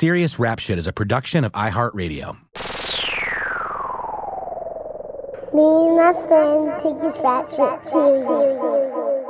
Serious Rap Shit is a production of iHeartRadio. Me and my friend take this rap shit seriously.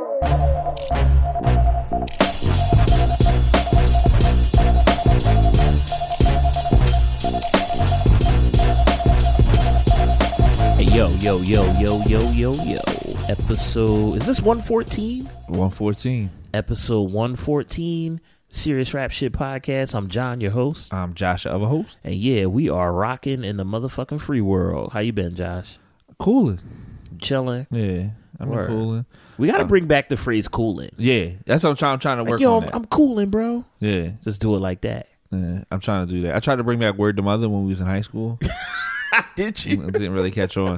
Yo. Episode, is this 114? 114. Episode 114, Serious Rap Shit Podcast. I'm John, your host. I'm Josh, the other host. And yeah, we are rocking in the motherfucking free world. How you been, Josh? Cooling. Chilling? Yeah, I'm cooling. We got to bring back the phrase cooling. Yeah, that's what I'm trying to work on. that. I'm cooling, bro. Yeah. Just do it like that. Yeah, I'm trying to do that. I tried to bring back Word to Mother when we was in high school. Did you? It didn't really catch on.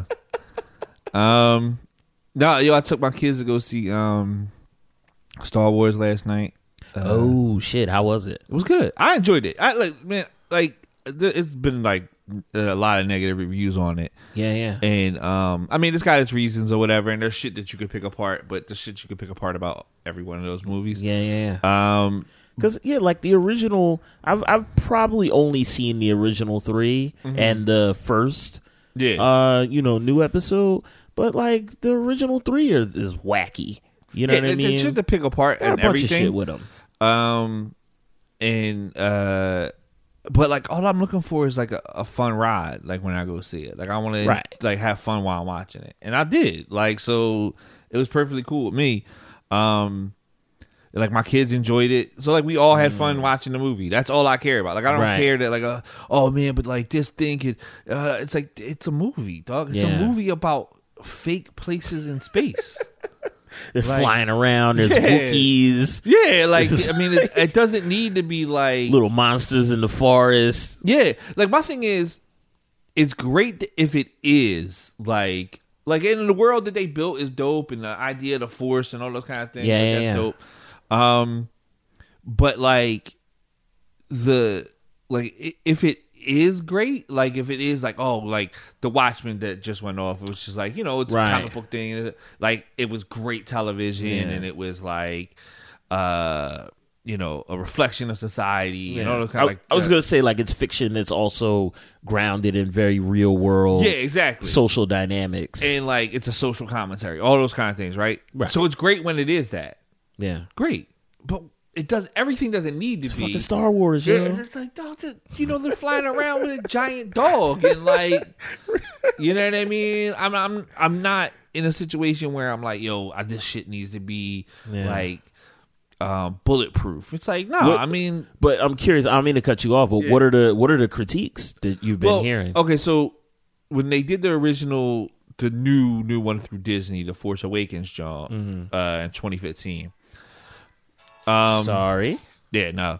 I took my kids to go see Star Wars last night. Oh shit, how was it? It was good. I enjoyed it. It's been like a lot of negative reviews on it. Yeah. And I mean, it's got its reasons or whatever, and there's shit that you could pick apart, but the shit you could pick apart about every one of those movies. Yeah. Because like the original, I've probably only seen the original 3 and the first, new episode. But like the original 3 is wacky. You know what I mean? It's shit to pick apart and a bunch everything. Of shit with them. But like all I'm looking for is like a fun ride. Like when I go see it, like I want to like have fun while I'm watching it, and I did. Like so, it was perfectly cool with me. Like my kids enjoyed it, so like we all had fun watching the movie. That's all I care about. Like I don't care that like oh man, but like this thing could. It's like it's a movie, dog. It's a movie about fake places in space. They're flying around. There's Wookiees. Yeah, like I mean, it doesn't need to be like little monsters in the forest. Yeah, like my thing is, it's great if it is like in the world that they built is dope, and the idea of the Force and all those kind of things. That's dope. But like if it is great, like if it is like like the Watchmen that just went off, it was just like it's a comic book thing, like it was great television and it was like a reflection of society and all those kind of I was gonna say like it's fiction that's also grounded in very real world social dynamics, and like it's a social commentary, all those kind of things, right? So it's great when it is that great, but everything doesn't need to be fucking Star Wars, It's like, dog, they're flying around with a giant dog, and like, you know what I mean? I'm not in a situation where I'm like, this shit needs to be like bulletproof. It's like, no, but I'm curious. I don't mean to cut you off, but what are the critiques that you've been hearing? Okay, so when they did the new one through Disney, the Force Awakens, John, in 2015. Sorry. Yeah, no.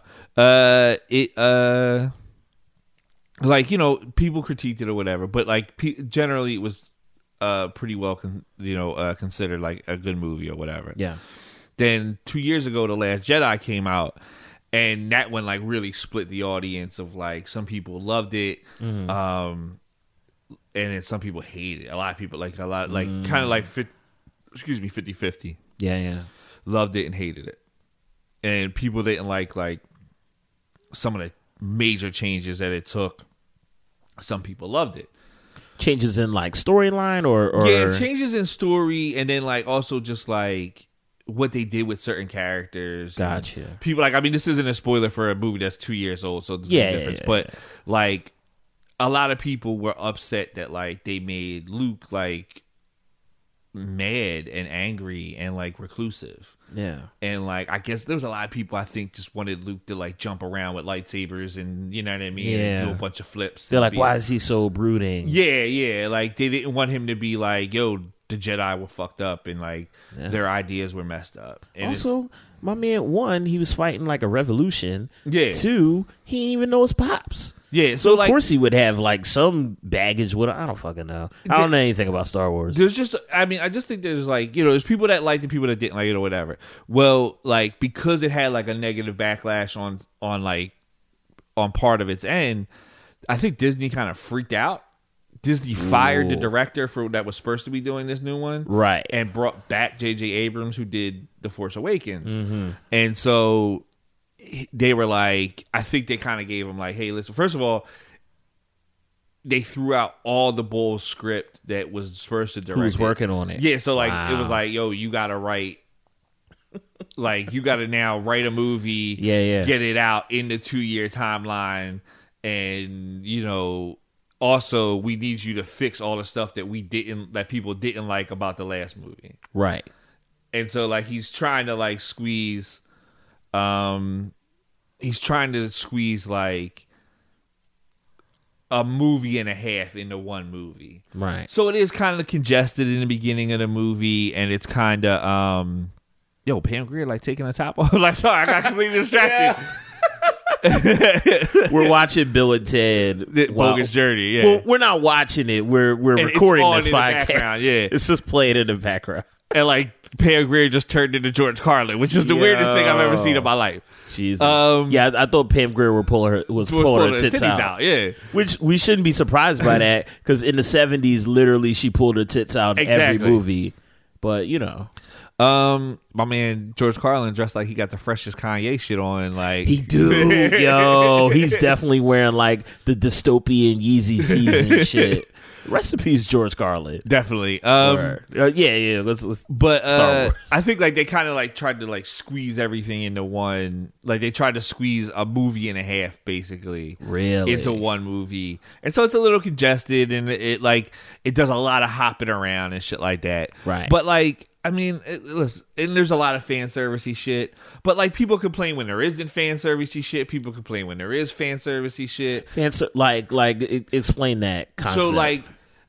Like people critiqued it or whatever, but like generally it was pretty well considered like a good movie or whatever. Yeah. Then 2 years ago, The Last Jedi came out, and that one like really split the audience of like some people loved it, and then some people hated it. A lot of people kind of like 50-50. Yeah. Loved it and hated it. And people didn't like some of the major changes that it took. Some people loved it. Changes in like storyline or changes in story, and then like also just like what they did with certain characters. Gotcha. People this isn't a spoiler for a movie that's 2 years old, so there's no difference. But like a lot of people were upset that like they made Luke like mad and angry and like reclusive. Yeah. And like I guess there was a lot of people I think just wanted Luke to like jump around with lightsabers and you know what I mean, and do a bunch of flips. They're like, why is he so brooding? Yeah. Like they didn't want him to be like, the Jedi were fucked up and like their ideas were messed up. And also, my man, 1, he was fighting like a revolution. Yeah. 2, he didn't even know his pops. Yeah, so of course he would have like some baggage with him. I don't fucking know. I don't know anything about Star Wars. There's just, I just think there's like, there's people that liked it, people that didn't like it or whatever. Well, like because it had like a negative backlash on part of its end, I think Disney kind of freaked out. Disney fired the director that was supposed to be doing this new one, right? And brought back J.J. Abrams, who did The Force Awakens, and so they were like, I think they kind of gave him like, hey, listen, first of all, they threw out all the bull script that was supposed to direct. Who was working on it? Yeah, so like it was like, yo, you got to write, like you got to now write a movie, get it out in the 2-year timeline, and also we need you to fix all the stuff that people didn't like about the last movie, right? And so like he's trying to like squeeze, like a movie and a half into one movie. Right. So it is kind of congested in the beginning of the movie, and it's kind of, Pam Grier, like, taking the top off. Like, sorry, I got completely distracted. We're watching Bill and Ted. Bogus Journey, yeah. Well, we're not watching it. We're recording this podcast. Yeah. It's just playing in the background. And, like, Pam Grier just turned into George Carlin, which is the weirdest thing I've ever seen in my life. Jesus. I thought Pam Grier was pulling her tits out. Yeah. Which we shouldn't be surprised by that, because in the 70s, literally, she pulled her tits out in every movie. But, my man George Carlin dressed like he got the freshest Kanye shit on. Like he do. Yo, he's definitely wearing like the dystopian Yeezy season shit. Rest in peace, George Carlin. Definitely. Yeah. Let's but I think like they kind of like tried to like squeeze everything into one. Like they tried to squeeze a movie and a half, basically, really, into one movie, and so it's a little congested, and it does a lot of hopping around and shit like that. Right. But like, I mean, listen, and there's a lot of fan servicey shit. But like, people complain when there isn't fan servicey shit. People complain when there is fan servicey shit. Explain that concept. So like.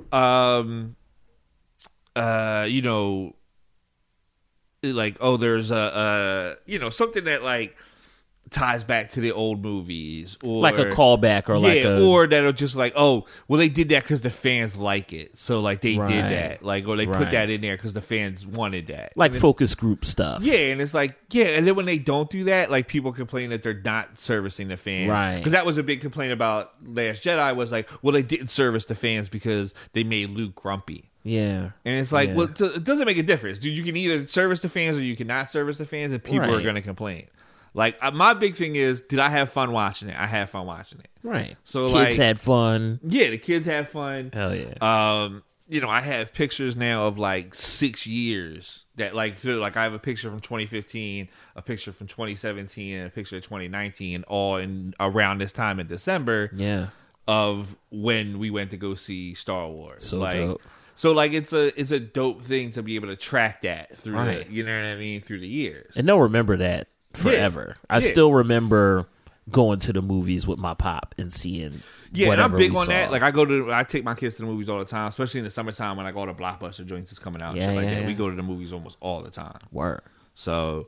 There's something that like ties back to the old movies, or like a callback, or that'll just like, oh, well, they did that because the fans like it, so like they did that, like, or they put that in there because the fans wanted that, like focus group stuff. Yeah, and it's like, and then when they don't do that, like people complain that they're not servicing the fans, right? Because that was a big complaint about Last Jedi, was like, well, they didn't service the fans because they made Luke grumpy. Yeah. And it's like, well, it doesn't make a difference. Dude, you can either service the fans or you cannot service the fans, and people are going to complain. Like, my big thing is, did I have fun watching it? I had fun watching it. Right. So kids had fun. Yeah, the kids had fun. Hell yeah. I have pictures now of like 6 years that like I have a picture from 2015, a picture from 2017, and a picture of 2019, all in around this time in December. Yeah. Of when we went to go see Star Wars. So dope. So like it's a dope thing to be able to track that through through the years. And they'll remember that forever. Yeah. I still remember going to the movies with my pop and seeing and I'm big on that. Like I take my kids to the movies all the time, especially in the summertime when I go to Blockbuster joints that's coming out and shit like that. We go to the movies almost all the time. Word. So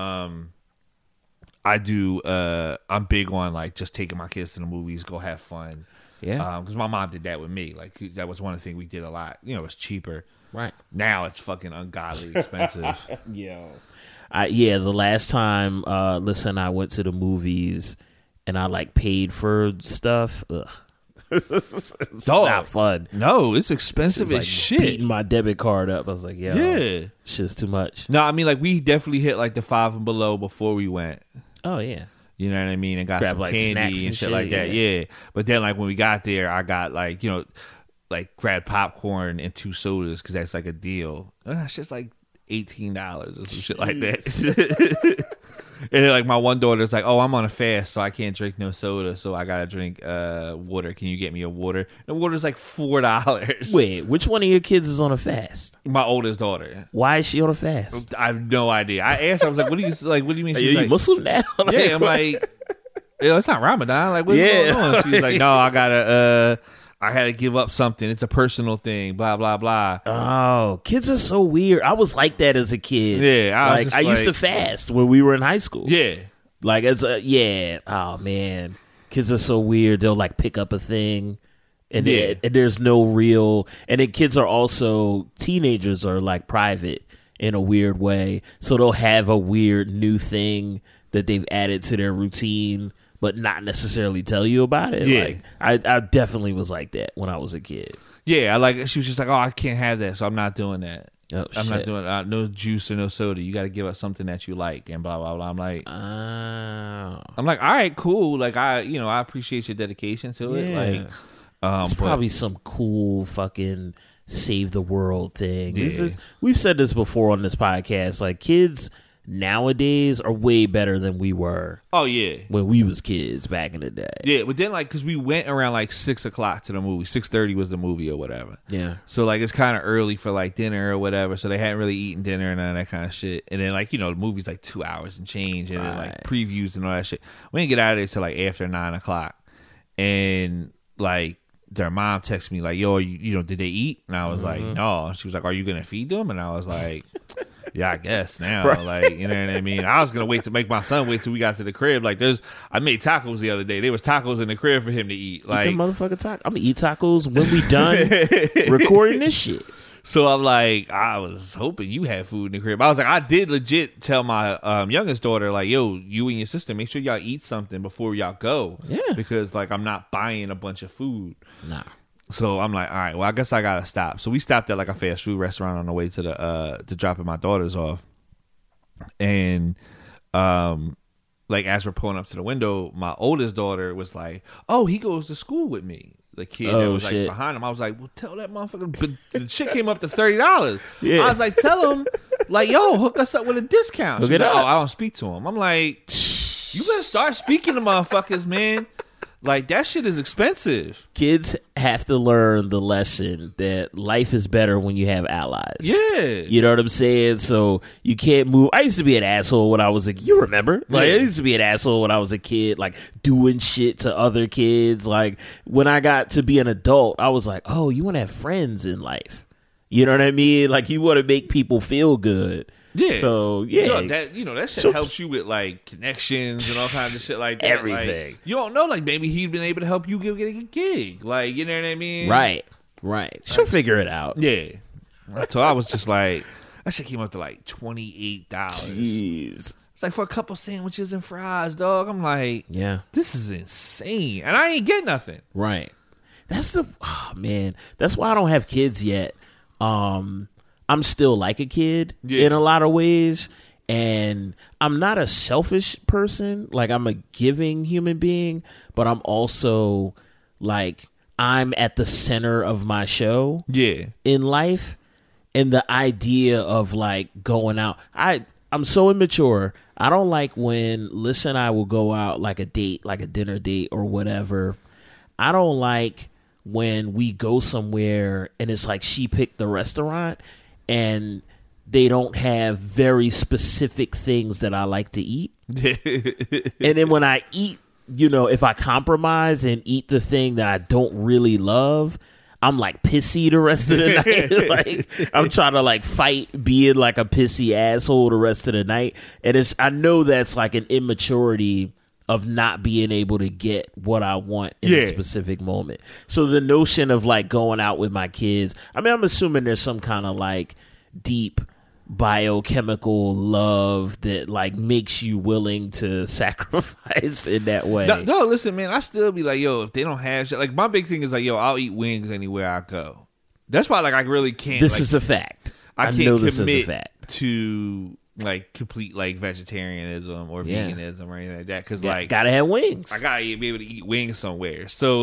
I do I'm big on like just taking my kids to the movies, go have fun. Yeah. Because my mom did that with me. Like that was one of the things we did a lot. It's cheaper. Right. Now it's fucking ungodly expensive. Yo. The last time Lisa and I went to the movies and I like paid for stuff. Ugh. It's not fun. No, it's expensive as shit. Beating my debit card up. I was like, shit's too much. No, I mean, like, we definitely hit like the Five and Below before we went. Oh yeah. You know what I mean? And got grab some like candy and shit like that. Yeah. But then like when we got there, I got like, like grabbed popcorn and 2 sodas because that's like a deal. It's just like $18 or some shit like that. And then like my one daughter's like, oh, I'm on a fast, so I can't drink no soda, so I gotta drink water. Can you get me a water? The water's like $4. Wait, which one of your kids is on a fast? My oldest daughter. Why is she on a fast? I have no idea. I asked her, I was like, what do you mean? Are you like, Muslim now? Yeah, I'm like, it's not Ramadan. Like, what's going on? She's like, no, I had to give up something. It's a personal thing. Blah blah blah. Oh, kids are so weird. I was like that as a kid. Yeah, I used to fast when we were in high school. Yeah, like Oh man, kids are so weird. They'll like pick up a thing, and there's no real. And then kids are also teenagers are like private in a weird way, so they'll have a weird new thing that they've added to their routine, but not necessarily tell you about it. Yeah. Like, I definitely was like that when I was a kid. Yeah, she was just like, oh, I can't have that, so I'm not doing that. Oh, I'm shit. not doing no juice or no soda. You got to give us something that you like and blah blah blah. I'm like, all right, cool. Like I appreciate your dedication to it. Like, it's probably some cool fucking save the world thing. Yeah. We've said this before on this podcast. Like, kids nowadays are way better than we were. Oh yeah, when we was kids back in the day. Yeah, but then because we went around 6:00 to the movie. 6:30 was the movie or whatever. Yeah. So it's kind of early for dinner or whatever. So they hadn't really eaten dinner and none of that kind of shit. And then the movie's 2 hours and change, and then previews and all that shit. We didn't get out of there till after 9:00, and their mom texted me yo, did they eat? And I was like, no. And she was like, are you gonna feed them? And I was like, yeah, I guess now. Right. You know what I mean? I was gonna make my son wait till we got to the crib. I made tacos the other day. There was tacos in the crib for him to eat. Eat the motherfucking tacos. I'm gonna eat tacos when we done recording this shit. So I'm I was hoping you had food in the crib. I was I did legit tell my youngest daughter, yo, you and your sister, make sure y'all eat something before y'all go. Yeah. Because I'm not buying a bunch of food. Nah. So I'm all right, well, I guess I gotta stop. So we stopped at a fast food restaurant on the way to to dropping my daughters off. And as we're pulling up to the window, my oldest daughter was like, oh, he goes to school with me. The kid that was behind him, I was like, well, tell that motherfucker. But the shit came up to $30. Yeah. I was like, tell him, yo, hook us up with a discount. She's oh, I don't speak to him. I'm like, you better start speaking to motherfuckers, man. That shit is expensive. Kids have to learn the lesson that life is better when you have allies. Yeah. You know what I'm saying? So you can't move. I used to be an asshole when I was you remember? I used to be an asshole when I was a kid, doing shit to other kids. When I got to be an adult, I was like, oh, you want to have friends in life. You know what I mean? You want to make people feel good. Yeah. So yeah, that shit helps you with connections and all kinds of shit like that. Everything. You don't know, maybe he'd been able to help you get a gig. You know what I mean? Right. She'll figure it out. Yeah. So I was just that shit came up to $28. Jeez. It's for a couple sandwiches and fries, dog. I'm yeah, this is insane, and I ain't get nothing. Right. That's that's why I don't have kids yet. I'm still like a kid in a lot of ways, and I'm not a selfish person. I'm a giving human being, but I'm also I'm at the center of my show in life, and the idea of going out. I'm so immature. I don't like when Liz and I will go out a date, a dinner date or whatever. I don't like when we go somewhere and it's she picked the restaurant and they don't have very specific things that I like to eat. And then when I eat, if I compromise and eat the thing that I don't really love, I'm pissy the rest of the night. I'm trying to fight being a pissy asshole the rest of the night. And I know that's an immaturity of not being able to get what I want in a specific moment. So the notion of going out with my kids, I'm assuming there's some kind of deep biochemical love that makes you willing to sacrifice in that way. No, listen, man, I still be yo, if they don't have shit, my big thing is yo, I'll eat wings anywhere I go. That's why I really can't. This is a fact. I can't commit to complete vegetarianism or veganism or anything like that because gotta have wings. I gotta be able to eat wings somewhere. So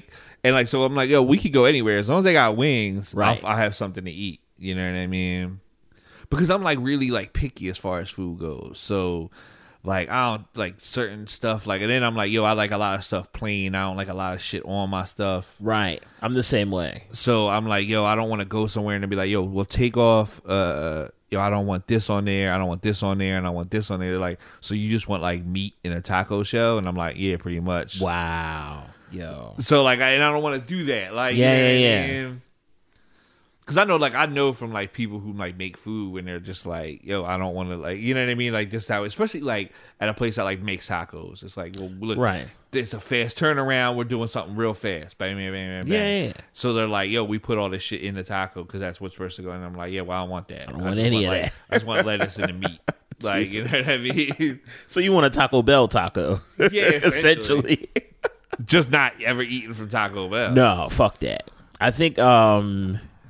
so I'm yo, we could go anywhere as long as they got wings. Right. I'll have something to eat. You know what I mean? Because I'm really picky as far as food goes. So I don't certain stuff and then I'm yo, I like a lot of stuff plain. I don't like a lot of shit on my stuff. Right. I'm the same way. So I'm yo, I don't want to go somewhere and be yo, we'll take off yo, I don't want this on there, I don't want this on there, and I want this on there. They're so you just want meat in a taco shell? And I'm yeah, pretty much. Wow. Yo. So and I don't want to do that. Yeah. Because I know from people who make food when they're just yo, I don't want to you know what I mean, just how, especially at a place that makes tacos. It's well, look, right, it's a fast turnaround. We're doing something real fast. Bam, bam, bam, bam. Yeah. So they're yo, we put all this shit in the taco because that's what's supposed to go. And I'm yeah, well, I don't want that. I don't want any of that. I just want lettuce and the meat. You know what I mean? So you want a Taco Bell taco? Yeah, essentially. Just not ever eaten from Taco Bell. No, fuck that. I think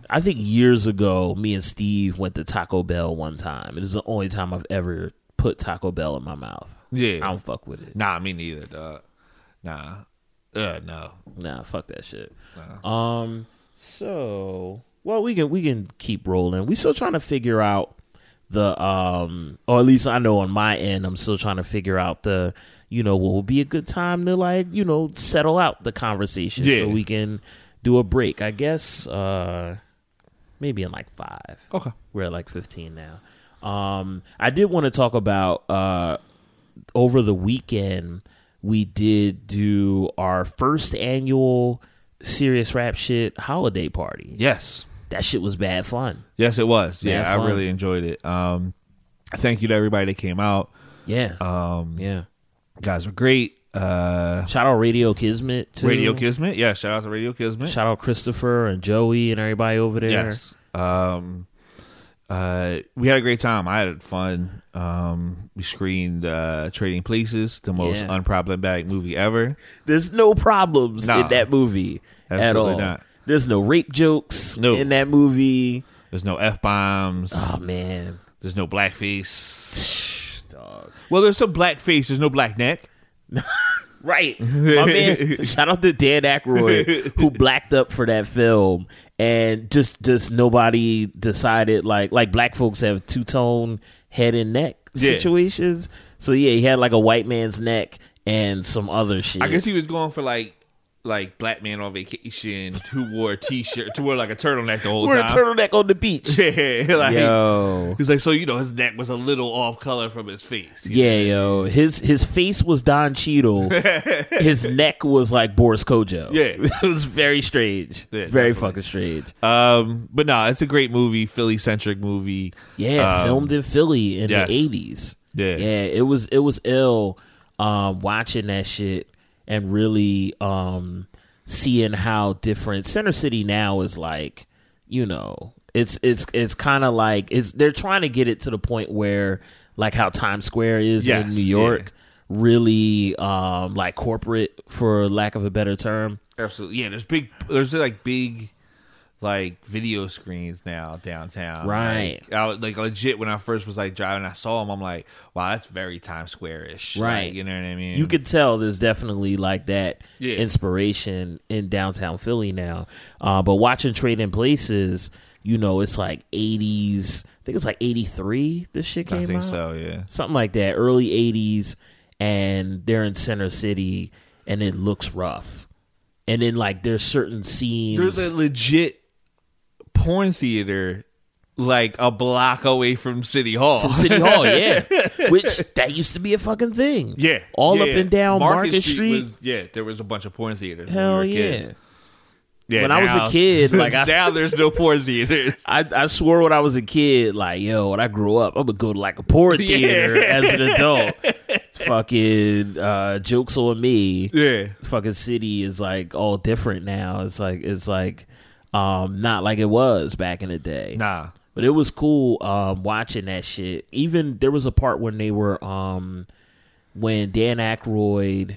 I think years ago, me and Steve went to Taco Bell one time. It was the only time I've ever put Taco Bell in my mouth. Yeah. I don't fuck with it. Nah, me neither, dog. Nah. No. Nah, fuck that shit. Nah. So, well, we can keep rolling. We still trying to figure out the or at least I know on my end, I'm still trying to figure out the, what will be a good time to settle out the conversation so we can do a break. I guess maybe in like 5. Okay. We're at like 15 now. I did want to talk about over the weekend we did do our first annual Serious Rap Shit holiday party. Yes. That shit was bad fun. Yes, it was. Bad fun. I really enjoyed it. Thank you to everybody that came out. Yeah. Yeah. Guys were great. Shout out Radio Kismet too. Radio Kismet. Yeah, shout out to Radio Kismet. Shout out Christopher and Joey and everybody over there. Yes. We had a great time. I had fun. We screened Trading Places, the most unproblematic movie ever. There's no problems in that movie at all. Not. There's no rape jokes in that movie. There's no F-bombs. Oh, man. There's no blackface. Dog. Well, there's some blackface. There's no black neck. Right. My man, shout out to Dan Aykroyd, who blacked up for that film, and just nobody decided, like black folks have two-tone head and neck situations. So, he had like a white man's neck and some other shit. I guess he was going for like black man on vacation who wore a t-shirt, wore like a turtleneck the whole time. Wore a turtleneck on the beach. Yeah, yo. He's like, so his neck was a little off color from his face. Yo. His face was Don Cheadle. His neck was like Boris Kojo. Yeah. It was very strange. Yeah, very fucking strange. But no, it's a great movie, Philly-centric movie. Yeah, filmed in Philly in the 80s. Yeah. Yeah, it was ill watching that shit. And really seeing how different Center City now is, like, it's kind of like they're trying to get it to the point where, like, how Times Square is in New York, really like corporate, for lack of a better term. Absolutely, yeah. There's big video screens now downtown. Right. Like legit, when I first was like driving, I saw them. I'm like, wow, that's very Times Square-ish. Right. Like, you know what I mean? You could tell there's definitely like that inspiration in downtown Philly now. But watching Trading Places, it's like 80s. I think it's like 83 this shit came out. I think so, yeah. Something like that. Early 80s. And they're in Center City and it looks rough. And then like there's certain scenes. There's a legit porn theater like a block away from City Hall. From City Hall, yeah. Which that used to be a fucking thing. Yeah. All up and down Market Street. There was a bunch of porn theaters. Hell when we were yeah. Kids. Yeah. When I was a kid, like now there's no porn theaters. I swore when I was a kid, like, when I grew up, I'm gonna go to like a porn theater as an adult. Fucking Jokes on Me. Yeah. Fucking city is like all different now. It's like not like it was back in the day. Nah. But it was cool watching that shit. Even there was a part when they were when Dan Aykroyd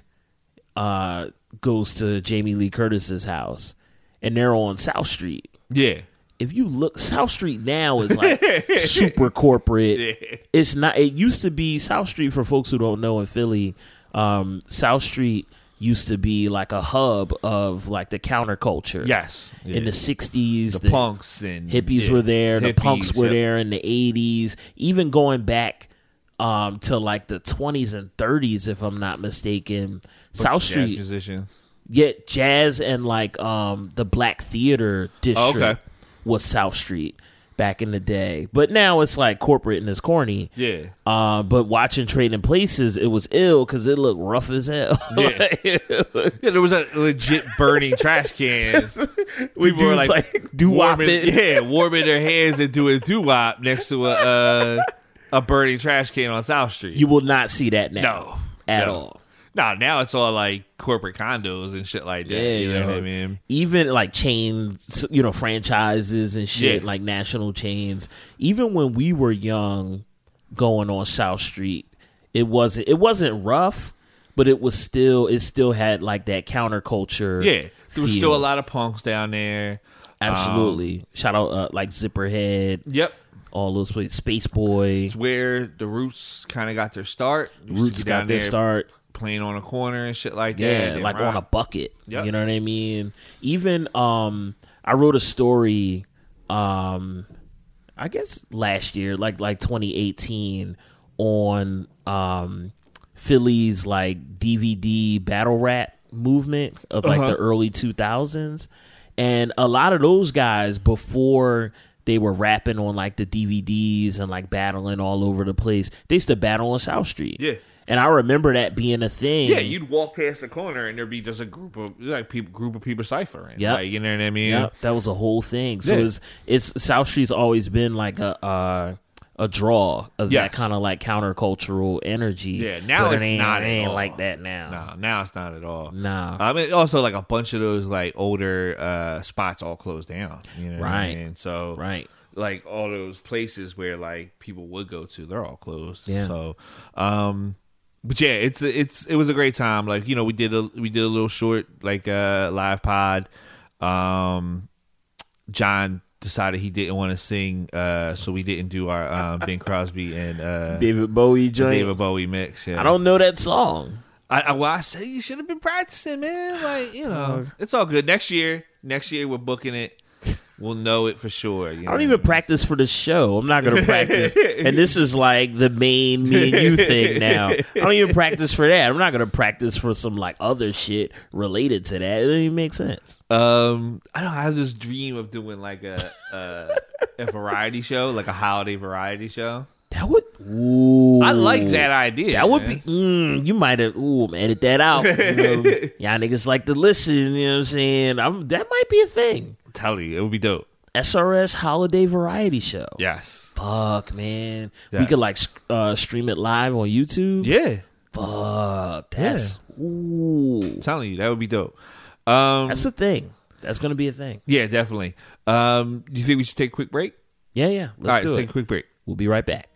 goes to Jamie Lee Curtis's house and they're on South Street. Yeah. If you look, South Street now is like super corporate. Yeah. It's not. It used to be South Street, for folks who don't know in Philly. South Street used to be like a hub of like the counterculture. Yes. In the 60s. The punks and hippies were there. The punks were there in the 80s. Even going back to like the 20s and 30s, if I'm not mistaken. South Street. Jazz musicians. Yeah, jazz and like the Black Theater District was South Street back in the day. But now it's like corporate and it's corny. Yeah. But watching Trading Places, it was ill because it looked rough as hell. Yeah. There was a legit burning trash cans. We were like warming their hands and doing doo-wop next to a burning trash can on South Street. You will not see that now. No. At all. No, now it's all like corporate condos and shit like that. Yeah, you know what I mean? Even like chains, franchises and shit, like national chains. Even when we were young, going on South Street, it wasn't rough, but it still had like that counterculture. Yeah, there was still a lot of punks down there. Absolutely. Shout out like Zipperhead. Yep. All those places. Space Boy. It's where the Roots kind of got their start. Roots got their start. Playing on a corner and shit like that. Yeah, like on a bucket. Yep. You know what I mean? Even I wrote a story I guess last year, like 2018, on Philly's like DVD battle rap movement of like the early 2000s. And a lot of those guys, before they were rapping on like the DVDs and like battling all over the place, they used to battle on South Street. Yeah. And I remember that being a thing. Yeah, you'd walk past the corner and there'd be just a group of people ciphering. Yeah, like, you know what I mean. Yeah, that was a whole thing. So it's South Street's always been like a draw of that kind of like countercultural energy. Yeah, now it's not at all. Like that now. No, now it's not at all. No, I mean also like a bunch of those like older spots all closed down. You know what I mean? So like all those places where like people would go to, they're all closed. Yeah. So, but yeah, it was a great time. Like, you know, we did a little short like live pod. John decided he didn't want to sing, so we didn't do our Bing Crosby and David Bowie joint. David Bowie mix. Yeah. I don't know that song. I say you should have been practicing, man. Like, you know, it's all good. Next year we're booking it. We'll know it for sure. You know? I don't even practice for the show. I'm not going to practice. And this is like the main me and you thing now. I don't even practice for that. I'm not going to practice for some like other shit related to that. It doesn't even make sense. I have this dream of doing like a variety show, like a holiday variety show. That would. Ooh, I like that idea. That would be. You might have. Edit that out. You know, y'all niggas like to listen. You know what I'm saying? That might be a thing. I'm telling you, it would be dope. SRS holiday variety show. Yes. Fuck, man. Yes. We could like stream it live on YouTube. Yeah. Fuck. That's. Ooh. I'm telling you, that would be dope. That's a thing. That's gonna be a thing. Yeah, definitely. Do you think we should take a quick break? Yeah. Let's do it. Let's take a quick break. We'll be right back.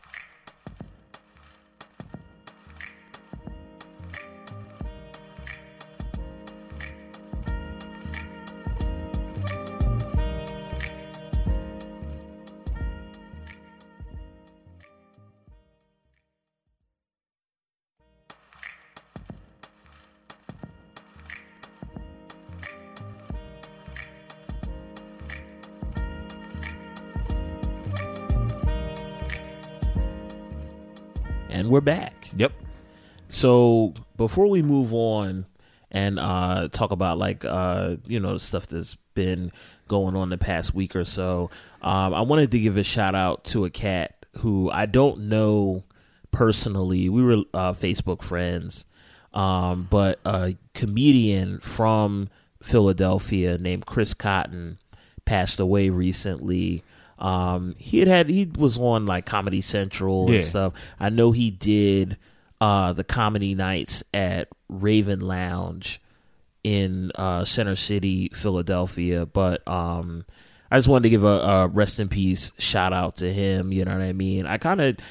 And we're back. Yep. So before we move on and talk about like stuff that's been going on the past week or so, I wanted to give a shout out to a cat who I don't know personally. We were Facebook friends, but a comedian from Philadelphia named Chris Cotton passed away recently. He was on like Comedy Central and stuff. I know he did the comedy nights at Raven Lounge in Center City, Philadelphia. But I just wanted to give a rest in peace shout out to him. You know what I mean? I kind of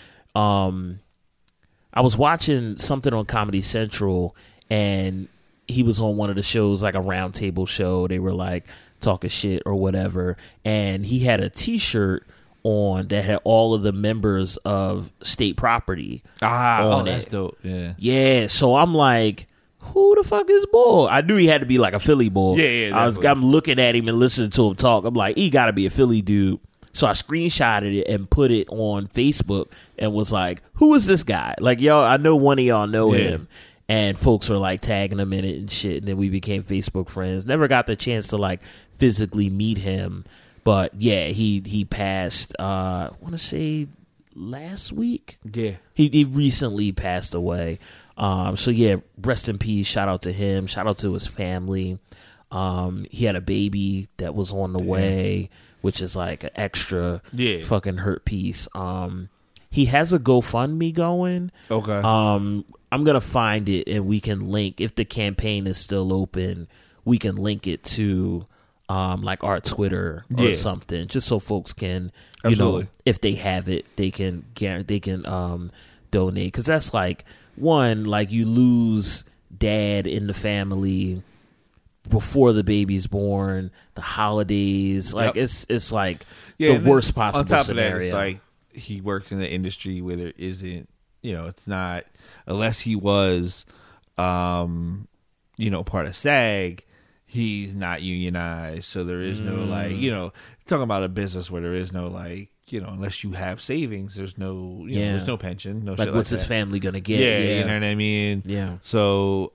I was watching something on Comedy Central, and he was on one of the shows, like a round table show. They were like talking shit or whatever, and he had a T-shirt on that had all of the members of State Property on that's it. dope. Yeah. So I'm like, who the fuck is Bull? I knew he had to be like a Philly bull. I'm looking at him and listening to him talk. I'm like, he got to be a Philly dude. So I screenshotted it and put it on Facebook and was like, who is this guy? Like, y'all, I know one of y'all know him. And folks were like tagging him in it and shit. And then we became Facebook friends. Never got the chance to like physically meet him. But yeah, he passed, I want to say last week. Yeah. He recently passed away. So yeah, rest in peace. Shout out to him. Shout out to his family. He had a baby that was on the way, which is like an extra fucking hurt piece. He has a GoFundMe going. Okay. I'm going to find it and we can link, if the campaign is still open, we can link it to like our Twitter or something, just so folks can, you know, if they have it, they can donate. Because that's like, one, like you lose dad in the family before the baby's born, the holidays. Like it's like the worst possible on top scenario. Of that, like he works in an industry where there isn't, it's not, unless he was, part of SAG, he's not unionized. So there is no talking about a business where there is no unless you have savings, there's no, there's no pension, no shit like what's that. his family gonna get? Yeah, you know what I mean. Yeah. So,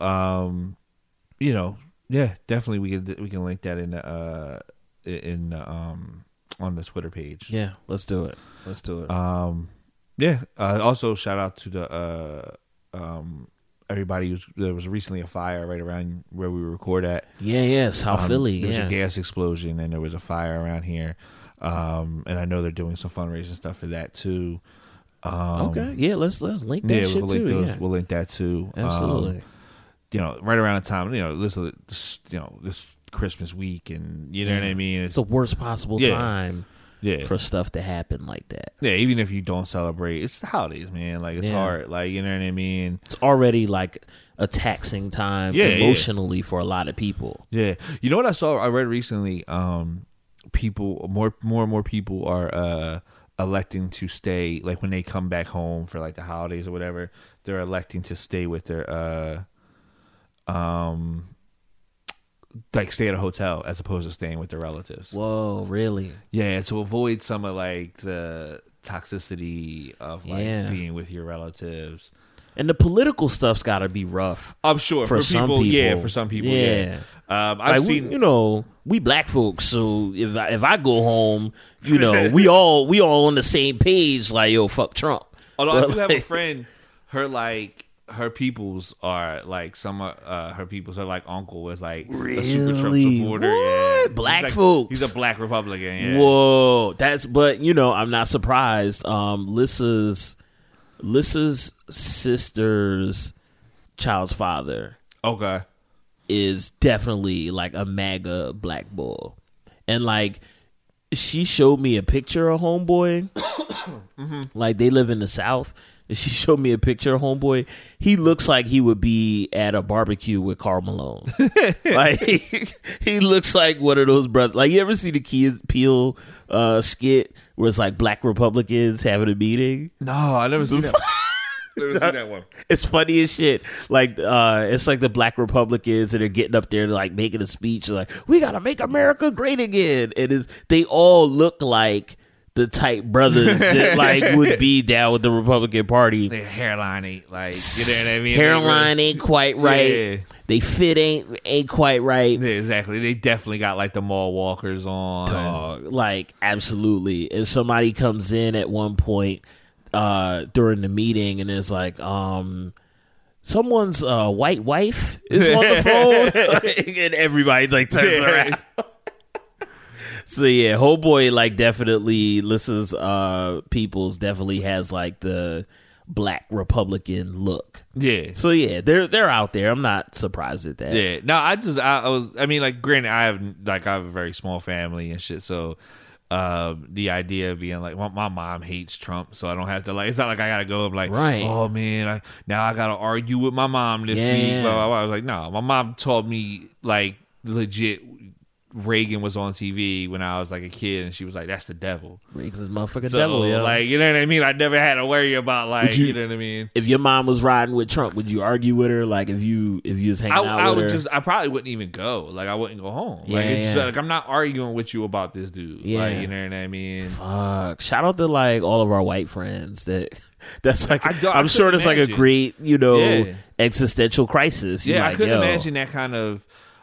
definitely we can link that in on the Twitter page. Yeah, let's do it. Also shout out to the everybody there was recently a fire right around where we record at. South Philly. There was a gas explosion and there was a fire around here. And I know they're doing some fundraising stuff for that too. Okay. Yeah, let's link that shit we'll too. Link we'll link that too. Absolutely. Right around the time, this Christmas week, and you know what I mean. It's the worst possible time. For stuff to happen like that. Yeah, even if you don't celebrate, it's the holidays, man. Like, it's hard. Like, you know what I mean? It's already like a taxing time emotionally for a lot of people. Yeah. You know what I read recently? People, more and more people are electing to stay, like when they come back home for like the holidays or whatever, they're electing to stay with their like stay at a hotel as opposed to staying with their relatives. Whoa, really? Yeah, to avoid some of like the toxicity of like being with your relatives. And the political stuff's got to be rough. I'm sure for some people. Yeah, for some people. Yeah. I've seen. We black folks. So if I go home, we all on the same page. Like, yo, fuck Trump. Although I do have a friend. Her peoples are like her peoples are like uncle is like a super Trump supporter. What? Yeah. Black folks. He's a black Republican. Yeah. Whoa, but I'm not surprised. Lissa's sister's child's father. Okay. Is definitely like a MAGA black bull, and like she showed me a picture of homeboy. Mm-hmm. Like they live in the South. She showed me a picture of homeboy. He looks like he would be at a barbecue with Karl Malone. Like he looks like one of those brothers. Like, you ever see the Key Peele skit where it's like black Republicans having a meeting? No, I never seen that. Never seen that one. It's funny as shit. Like it's like the black Republicans and they're getting up there like making a speech like, we gotta make America great again. They all look like the type brothers that like would be down with the Republican Party. Their hairline ain't like, you know what I mean? Hairline ain't quite right. Yeah. They fit ain't quite right. Yeah, exactly. They definitely got like the mall walkers on. Dog, like absolutely. And somebody comes in at one point during the meeting and it's like, someone's white wife is on the phone, and everybody like turns around. So yeah, whole boy like definitely Lissa's peoples definitely has like the black Republican look. Yeah. So yeah, they're out there. I'm not surprised at that. Yeah. No, I mean, like, granted, I have a very small family and shit, so the idea of being like, well, my mom hates Trump, so I don't have to like. It's not like I gotta go up like, right. Oh man, now I gotta argue with my mom this week. Blah, blah, blah. I was like, no, my mom told me like legit. Reagan was on TV when I was like a kid, and she was like, "That's the devil." Reagan's motherfucking devil, yo. Like, you know what I mean? I never had to worry about like, you know what I mean? If your mom was riding with Trump, would you argue with her? Like, if you was hanging out with her, I probably wouldn't even go. Like, I wouldn't go home. Like, it's like I'm not arguing with you about this dude. Yeah. Like, you know what I mean? Fuck. Shout out to like all of our white friends that's like I'm sure it's like a great existential crisis. You're I couldn't imagine that kind of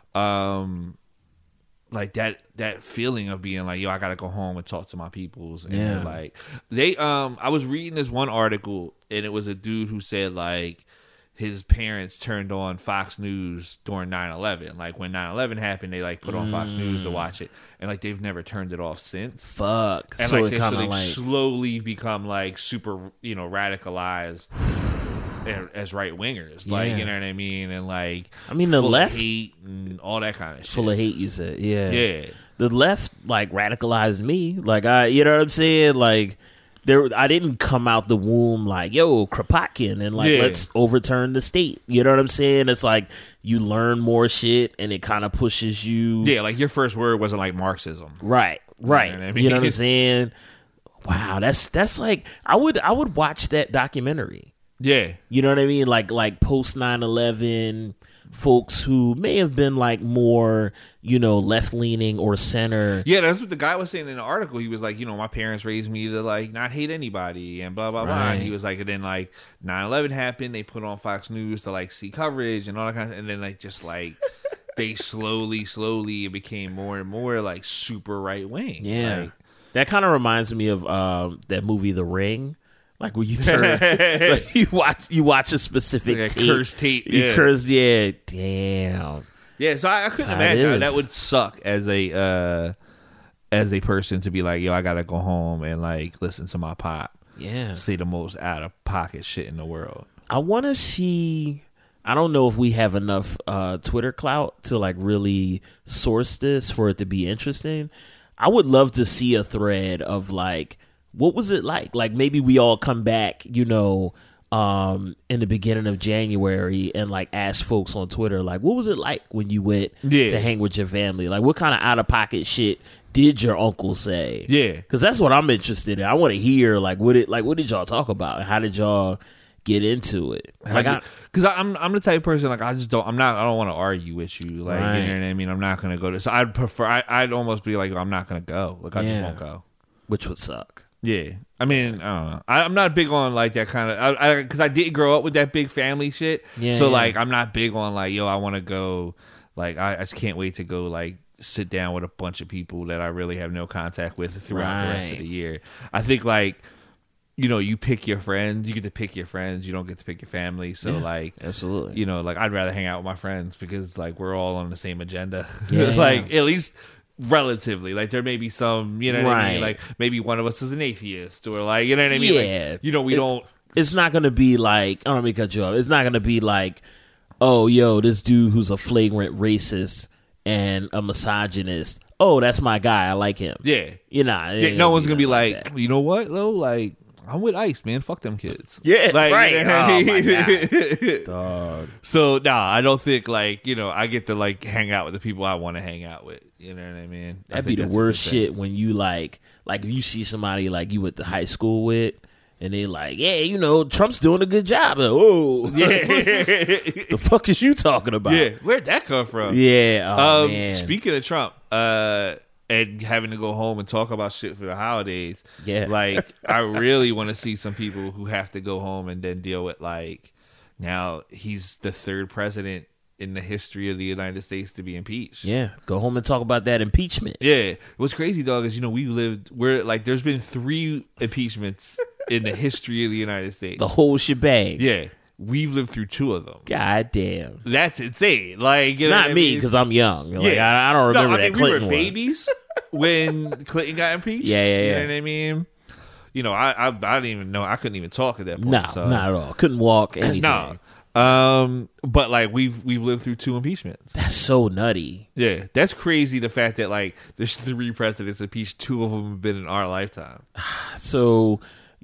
like that feeling of being like, yo, I gotta go home and talk to my peoples. And like I was reading this one article and it was a dude who said like his parents turned on Fox News during 9/11. Like when 9/11 happened, they like put on Fox News to watch it, and like they've never turned it off since. Fuck. And so like they slowly become like super, radicalized as right wingers, like, you know what I mean, and like, I mean, the left hate and all that kind of shit. Full of hate, you said, yeah. Yeah. The left like radicalized me, like you know what I'm saying, like I didn't come out the womb like, yo, Kropotkin, and like, let's overturn the state. You know what I'm saying? It's like you learn more shit, and it kind of pushes you. Yeah, like your first word wasn't like Marxism. Right. You know what I mean? You know what I'm saying? Wow, that's like I would watch that documentary. Yeah. You know what I mean? Like post 9/11 folks who may have been like more, left leaning or center. Yeah, that's what the guy was saying in the article. He was like, my parents raised me to like not hate anybody and blah blah blah. And he was like, and then like 9/11 happened, they put on Fox News to like see coverage and all that kind of, and then like just like they slowly it became more and more like super right wing. Yeah. Like, that kind of reminds me of that movie The Ring. Like when you turn, like you watch a specific like tape, cursed tape, you curse, damn. Yeah, so I couldn't imagine that would suck as a person to be like, yo, I gotta go home and like listen to my pop, say the most out of pocket shit in the world. I want to see. I don't know if we have enough Twitter clout to like really source this for it to be interesting. I would love to see a thread of like, what was it like? Like maybe we all come back, in the beginning of January and like ask folks on Twitter, like, what was it like when you went to hang with your family? Like what kind of out of pocket shit did your uncle say? Yeah. Because that's what I'm interested in. I want to hear what did y'all talk about? How did y'all get into it? Because I'm the type of person like I don't want to argue with you, like you know what I mean. I'm not gonna go to. So I'd almost be like, I'm not gonna go. Like I just won't go, which would suck. Yeah, I mean, I don't know. I'm not big on like that kind of because I didn't grow up with that big family shit. So like I'm not big on like, yo, I want to go. Like I just can't wait to go like sit down with a bunch of people that I really have no contact with throughout the rest of the year. I think like. You pick your friends. You get to pick your friends. You don't get to pick your family. So, like, absolutely. Like, I'd rather hang out with my friends because, like, we're all on the same agenda. Like, at least relatively. Like, there may be some, you know what I mean? Like, maybe one of us is an atheist or, like, you know what I mean? Yeah. Like, we don't. It's not going to be like, I don't mean to cut you off. It's not going to be like, oh, yo, this dude who's a flagrant racist and a misogynist. Oh, that's my guy. I like him. Yeah. No one's going to be like, you know what, though? Like, I'm with Ice, man. Fuck them kids. Yeah, like, right. You know what I mean? My God. Dog. So, I don't think, like, I get to, like, hang out with the people I want to hang out with. You know what I mean? That'd be the worst shit when you, like if you see somebody, like, you went to high school with, and they like, yeah, Trump's doing a good job. Like, whoa. Yeah. The fuck is you talking about? Yeah. Where'd that come from? Yeah. Oh, man. Speaking of Trump, and having to go home and talk about shit for the holidays. Yeah. Like, I really want to see some people who have to go home and then deal with, like, now he's the third president in the history of the United States to be impeached. Yeah. Go home and talk about that impeachment. Yeah. What's crazy, dog, is, there's been 3 impeachments in the history of the United States. The whole shebang. Yeah. We've lived through 2 of them. God damn. That's insane. Like, not me, because I'm young. Like, I don't remember that Clinton we were babies when Clinton got impeached. Yeah. You know what I mean? I didn't even know. I couldn't even talk at that point. No, not at all. Couldn't walk, anything. No. But like we've lived through 2 impeachments. That's so nutty. Yeah, that's crazy. The fact that like there's 3 presidents impeached, 2 of them have been in our lifetime. So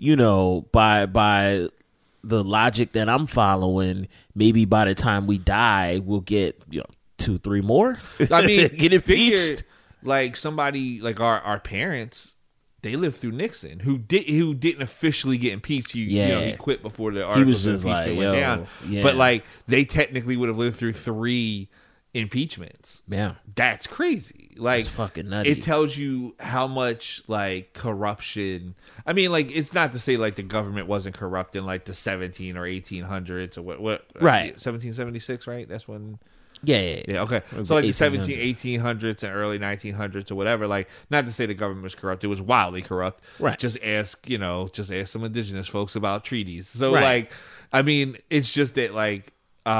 by the logic that I'm following, maybe by the time we die, we'll get 2-3 more. I mean, get impeached. Like somebody like our parents, they lived through Nixon, who didn't officially get impeached. He quit before the articles of impeachment went down. Yeah. But like they technically would have lived through 3 impeachments. Yeah, that's crazy. Like, that's fucking nutty. It tells you how much like corruption. I mean, like it's not to say like the government wasn't corrupt in like the 17 or 1800s or what right? 1776, right? That's when. Yeah. Okay. So like the 1800s and early 1900s or whatever. Like, not to say the government was corrupt; it was wildly corrupt. Right. Just ask some indigenous folks about treaties. So like, I mean, it's just that like,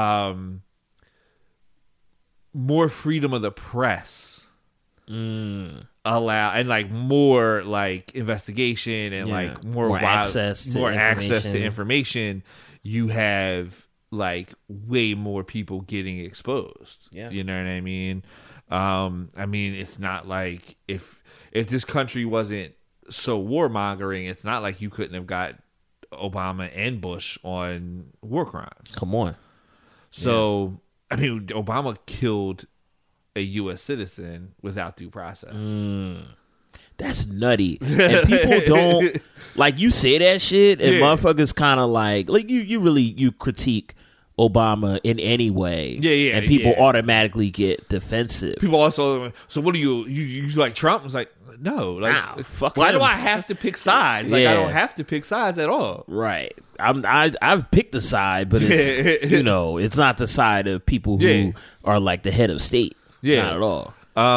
more freedom of the press allow and like more like investigation and like more access to information. You have like way more people getting exposed. Yeah. You know what I mean? I mean, it's not like if this country wasn't so warmongering, it's not like you couldn't have got Obama and Bush on war crimes. Come on. So, I mean, Obama killed a U.S. citizen without due process. That's nutty. And people don't, like, you say that shit, and motherfuckers kind of like you critique Obama in any way. Yeah. And people automatically get defensive. People also, so what do you like Trump? It's like, no. Like, fuck why him. do I have to pick sides? Like, I don't have to pick sides at all. Right. I've picked a side, but it's, it's not the side of people who are like the head of state. Yeah. Not at all.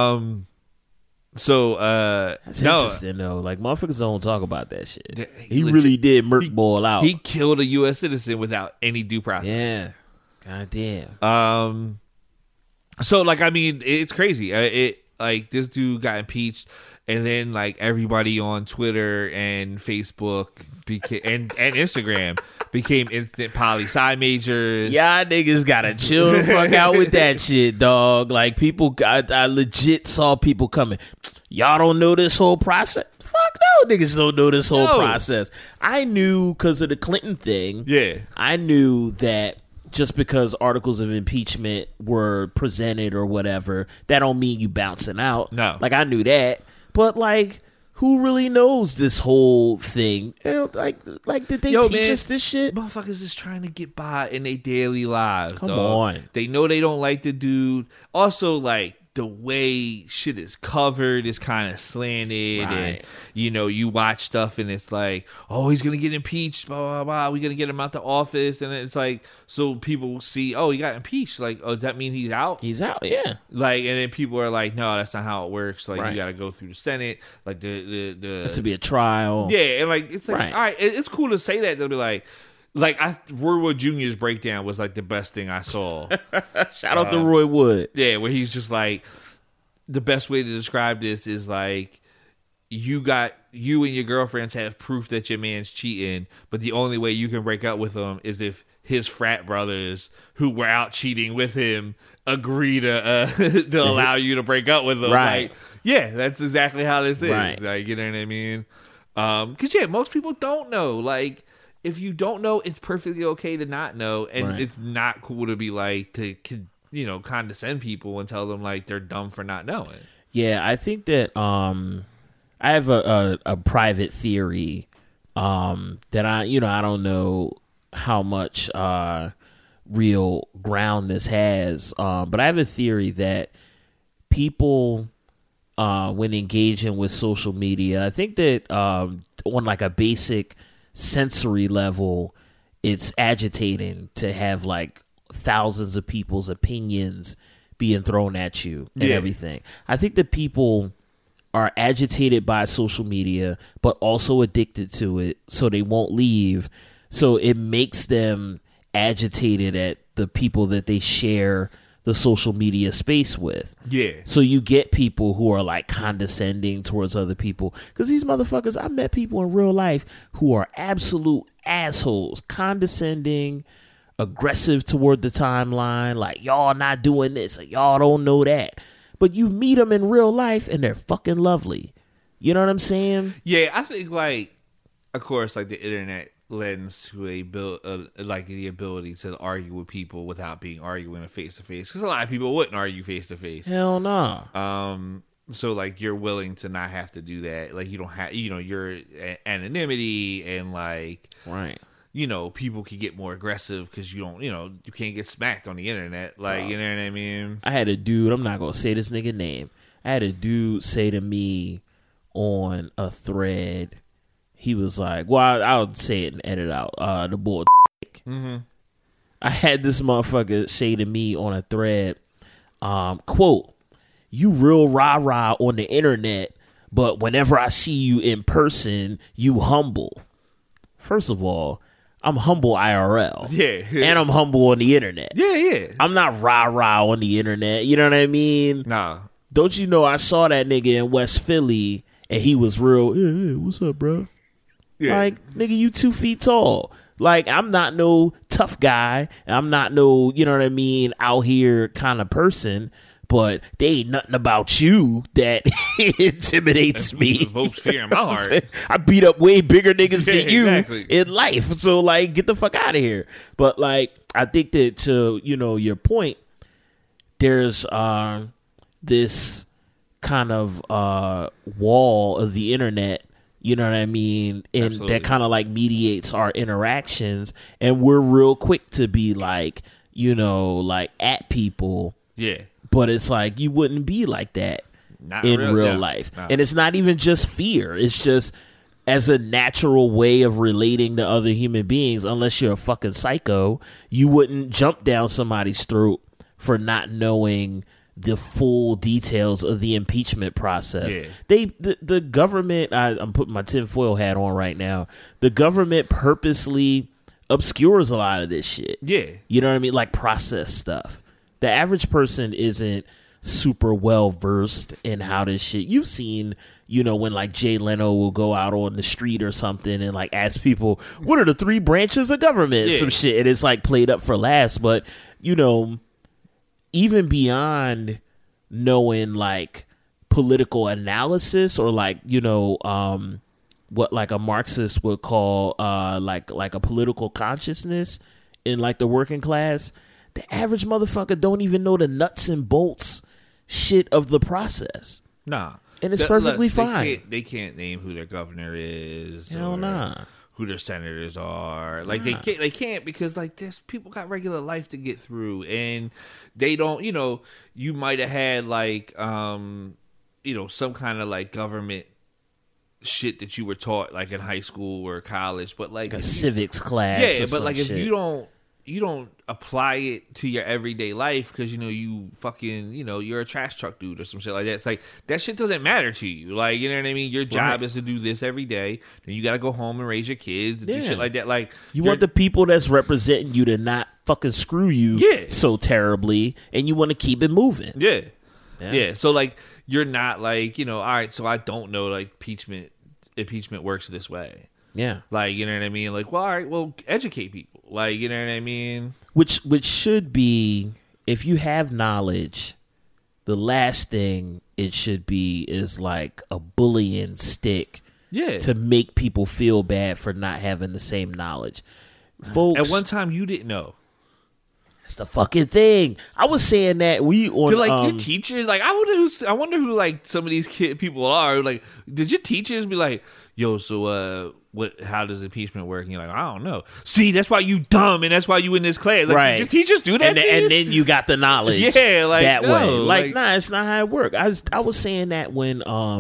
That's interesting though. Like, motherfuckers don't talk about that shit. He really did ball out. He killed a U.S. citizen without any due process. Yeah. God damn. So, like, I mean, it's crazy. Like, this dude got impeached, and then, like, everybody on Twitter and Facebook and Instagram became instant poli-sci majors. Y'all niggas gotta chill the fuck out with that shit, dog. Like, I legit saw people coming. Y'all don't know this whole process? Fuck no, niggas don't know this whole process. I knew because of the Clinton thing. Yeah. I knew that just because articles of impeachment were presented or whatever, that don't mean you bouncing out. No. Like, I knew that. But, like, who really knows this whole thing? Like, did they teach us this shit? Motherfuckers is trying to get by in their daily lives. Come on. They know they don't like the dude. Also, like, the way shit is covered is kind of slanted. Right. And, you watch stuff and it's like, oh, he's going to get impeached, blah, blah, blah. We're going to get him out the office. And it's like, so people see, oh, he got impeached. Like, oh, does that mean he's out? He's out, yeah. Like, and then people are like, no, that's not how it works. Like, right. You got to go through the Senate. Like, this would be a trial. Yeah, and, like, it's like, right. All right, it's cool to say that. They'll be like, Roy Wood Jr.'s breakdown was, like, the best thing I saw. Shout out to Roy Wood. Yeah, where he's just like, the best way to describe this is like, you and your girlfriends have proof that your man's cheating, but the only way you can break up with him is if his frat brothers who were out cheating with him agree to allow you to break up with them. Right. Like, yeah, that's exactly how this is. Right. Like, you know what I mean? Because, most people don't know. Like, if you don't know, it's perfectly okay to not know, and right. It's not cool to be like, to condescend people and tell them like they're dumb for not knowing. Yeah, I think that I have a private theory that I don't know how much real ground this has, but I have a theory that people when engaging with social media, I think that on like a basic sensory level, it's agitating to have like thousands of people's opinions being thrown at you and everything. I think that people are agitated by social media, but also addicted to it, so they won't leave. So it makes them agitated at the people that they share the social media space with. Yeah. So you get people who are like condescending towards other people. Because these motherfuckers, I met people in real life who are absolute assholes, condescending, aggressive toward the timeline, like, y'all not doing this, or y'all don't know that. But you meet them in real life and they're fucking lovely. You know what I'm saying? Yeah, I think, like, of course, like, the internet lends to like the ability to argue with people without arguing face to face, because a lot of people wouldn't argue face to face. Hell no. So like, you're willing to not have to do that. Like, you don't have, your anonymity, and like, right. People can get more aggressive because you don't, you can't get smacked on the internet. Like, you know what I mean? I had a dude, I'm not going to say this nigga name. I had a dude say to me on a thread, he was like, well, I'll say it and edit out, the boy. Mm-hmm. I had this motherfucker say to me on a thread, quote, "You real rah-rah on the internet, but whenever I see you in person, you humble." First of all, I'm humble IRL. Yeah. And I'm humble on the internet. Yeah. I'm not rah-rah on the internet. You know what I mean? Nah. Don't you know I saw that nigga in West Philly and he was real, hey, what's up, bro? Yeah. Like, nigga, you 2 feet tall. Like, I'm not no tough guy. I'm not no, you know what I mean, out here kind of person. but they ain't nothing about you that intimidates me. Evokes fear in my heart. I beat up way bigger niggas than you exactly. in life. So, like, get the fuck out of here. But, like, I think that to, your point, there's this kind of wall of the internet, you know what I mean? And Absolutely. that kind of, like, mediates our interactions. And we're real quick to be, like, like, at people. Yeah. But it's like you wouldn't be like that Not in real life. No. And it's not even just fear. It's just as a natural way of relating to other human beings. Unless you're a fucking psycho, you wouldn't jump down somebody's throat for not knowing the full details of the impeachment process. Yeah. The government, I'm putting my tinfoil hat on right now. The government purposely obscures a lot of this shit. Yeah. You know what I mean? Like process stuff. The average person isn't super well versed in how this shit. You've seen, when like Jay Leno will go out on the street or something and like ask people, what are the 3 branches of government? Yeah. Some shit. And it's like played up for laughs. But, even beyond knowing like political analysis or like, what like a Marxist would call like a political consciousness in like the working class, the average motherfucker don't even know the nuts and bolts shit of the process. Nah. And it's perfectly fine. They can't name who their governor is. Hell nah. Who their senators are. Like they can't because like this people got regular life to get through and they don't, you might have had like some kind of like government shit that you were taught like in high school or college, but like a civics class. Yeah, but like if you don't apply it to your everyday life because you fucking you're a trash truck dude or some shit like that. It's like that shit doesn't matter to you. Like you know what I mean. Your job is to do this every day. Then you got to go home and raise your kids and do shit like that. Like you want the people that's representing you to not fucking screw you so terribly, and you want to keep it moving. Yeah. So like you're not like all right. So I don't know like impeachment works this way. Yeah. Like, you know what I mean? Like, well, all right, well, educate people. Like, you know what I mean? Which should be, if you have knowledge, the last thing it should be is like a bullying stick to make people feel bad for not having the same knowledge. Folks. At one time, you didn't know. That's the fucking thing. I was saying that your teachers, like, I wonder who like some of these people are. Like, did your teachers be like, yo, so how does impeachment work? And you're like, I don't know. See, that's why you dumb, and that's why you in this class. Like, right. Did your teachers do that? And then you got the knowledge. Yeah, like that no, way. Like, nah, it's not how it works. I was saying that when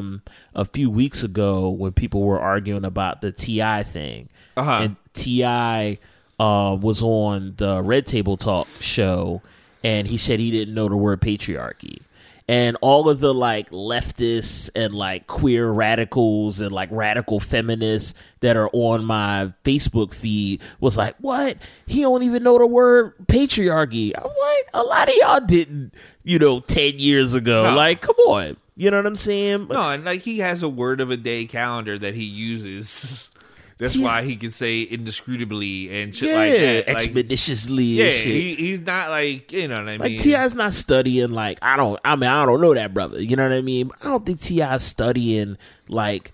a few weeks ago when people were arguing about the T.I. thing, and T.I. was on the Red Table Talk show, and he said he didn't know the word patriarchy. And all of the like leftists and like queer radicals and like radical feminists that are on my Facebook feed was like, what? He don't even know the word patriarchy. I'm like, a lot of y'all didn't, 10 years ago. No. Like, come on. You know what I'm saying? No, and like he has a word of a day calendar that he uses. That's why he can say indisputably and shit like that. Like, expeditiously and shit. He's not like, you know what I mean? Like T.I.'s not studying like, I don't know that brother. You know what I mean? I don't think T.I.'s studying like,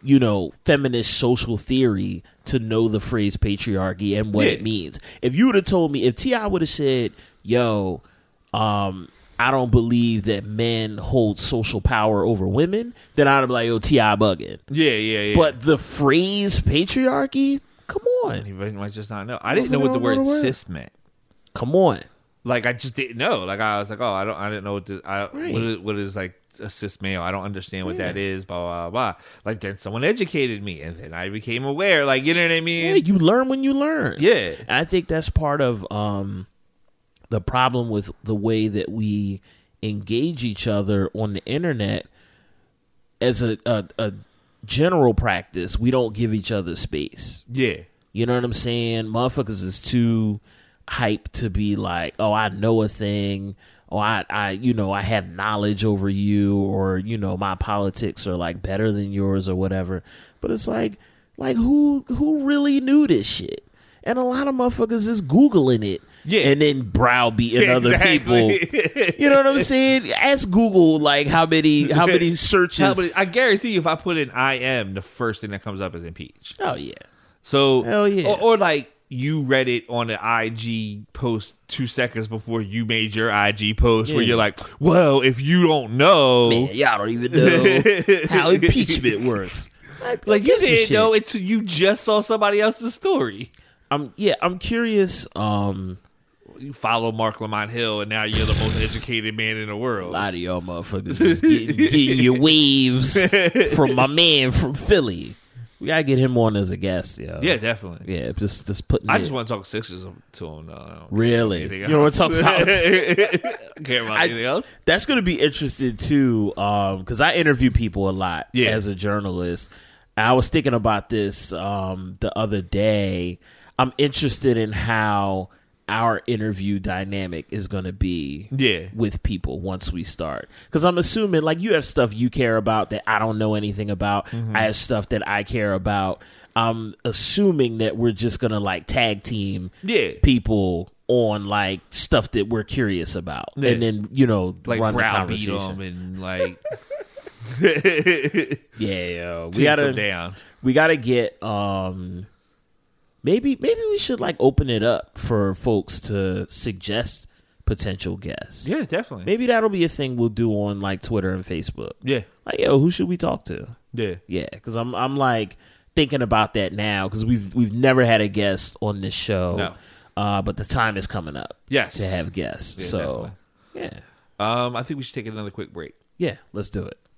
feminist social theory to know the phrase patriarchy and what it means. If you would have told me, if T.I. would have said, yo, I don't believe that men hold social power over women, then I'd be like, yo, T.I. bugging. Yeah. But the phrase patriarchy, come on. He might just not know. I didn't know what the word cis meant. Come on. Like, I just didn't know. Like, I was like, oh, I didn't know what this, what is like a cis male. I don't understand what that is, blah, blah, blah. Like, then someone educated me, and then I became aware. Like, you know what I mean? Yeah, you learn when you learn. Yeah. And I think that's part of the problem with the way that we engage each other on the internet. As a general practice, we don't give each other space. Yeah. You know what I'm saying? Motherfuckers is too hype to be like, oh, I know a thing, or I have knowledge over you, or my politics are like better than yours or whatever. But it's like who really knew this shit? And a lot of motherfuckers is Googling it and then browbeating other people. You know what I'm saying? Ask Google like how many searches. I guarantee you, if I put in "I am," the first thing that comes up is impeached. Oh yeah. So hell yeah. Or like you read it on an IG post 2 seconds before you made your IG post, where you're like, "Well, if you don't know, man, y'all don't even know how impeachment works." Like you didn't know until you just saw somebody else's story. I'm curious. You follow Mark Lamont Hill, and now you're the most educated man in the world. A lot of y'all motherfuckers is getting your waves from my man from Philly. We gotta get him on as a guest, yo. Yeah, definitely. Yeah, just putting. I just want to talk Sixers to him. Really? You don't want to talk about? Care about anything else? That's gonna be interesting too, because I interview people a lot as a journalist. I was thinking about this the other day. I'm interested in how our interview dynamic is going to be with people once we start. Because I'm assuming, like, you have stuff you care about that I don't know anything about. I have stuff that I care about. I'm assuming that we're just going to, like, tag team people on, like, stuff that we're curious about. And then, you know, like run the browbeat conversation. them and, like... we gotta get maybe we should like open it up for folks to suggest potential guests. Yeah, definitely. Maybe that'll be a thing we'll do on like Twitter and Facebook. Yeah, like, yo, who should we talk to? Yeah, because I'm like thinking about that now, because we've never had a guest on this show. No. But the time is coming up. Yes, to have guests. Yeah, so definitely. I think we should take another quick break. Yeah, let's do it.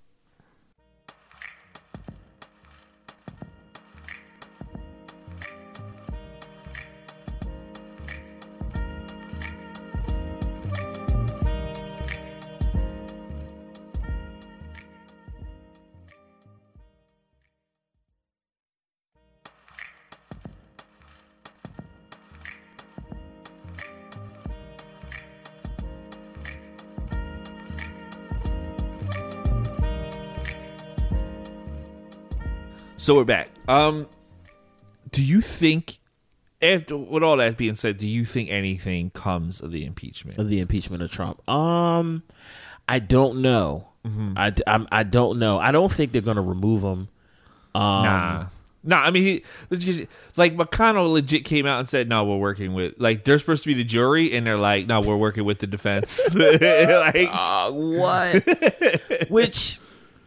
So we're back. Do you think, after with all that being said, do you think anything comes of the impeachment? Of the impeachment of Trump? I don't know. I don't know. I don't think they're going to remove him. Nah. I mean, like McConnell legit came out and said, "No, we're working with like they're supposed to be the jury," and they're like, "No, we're working with the defense." Like, what? Which,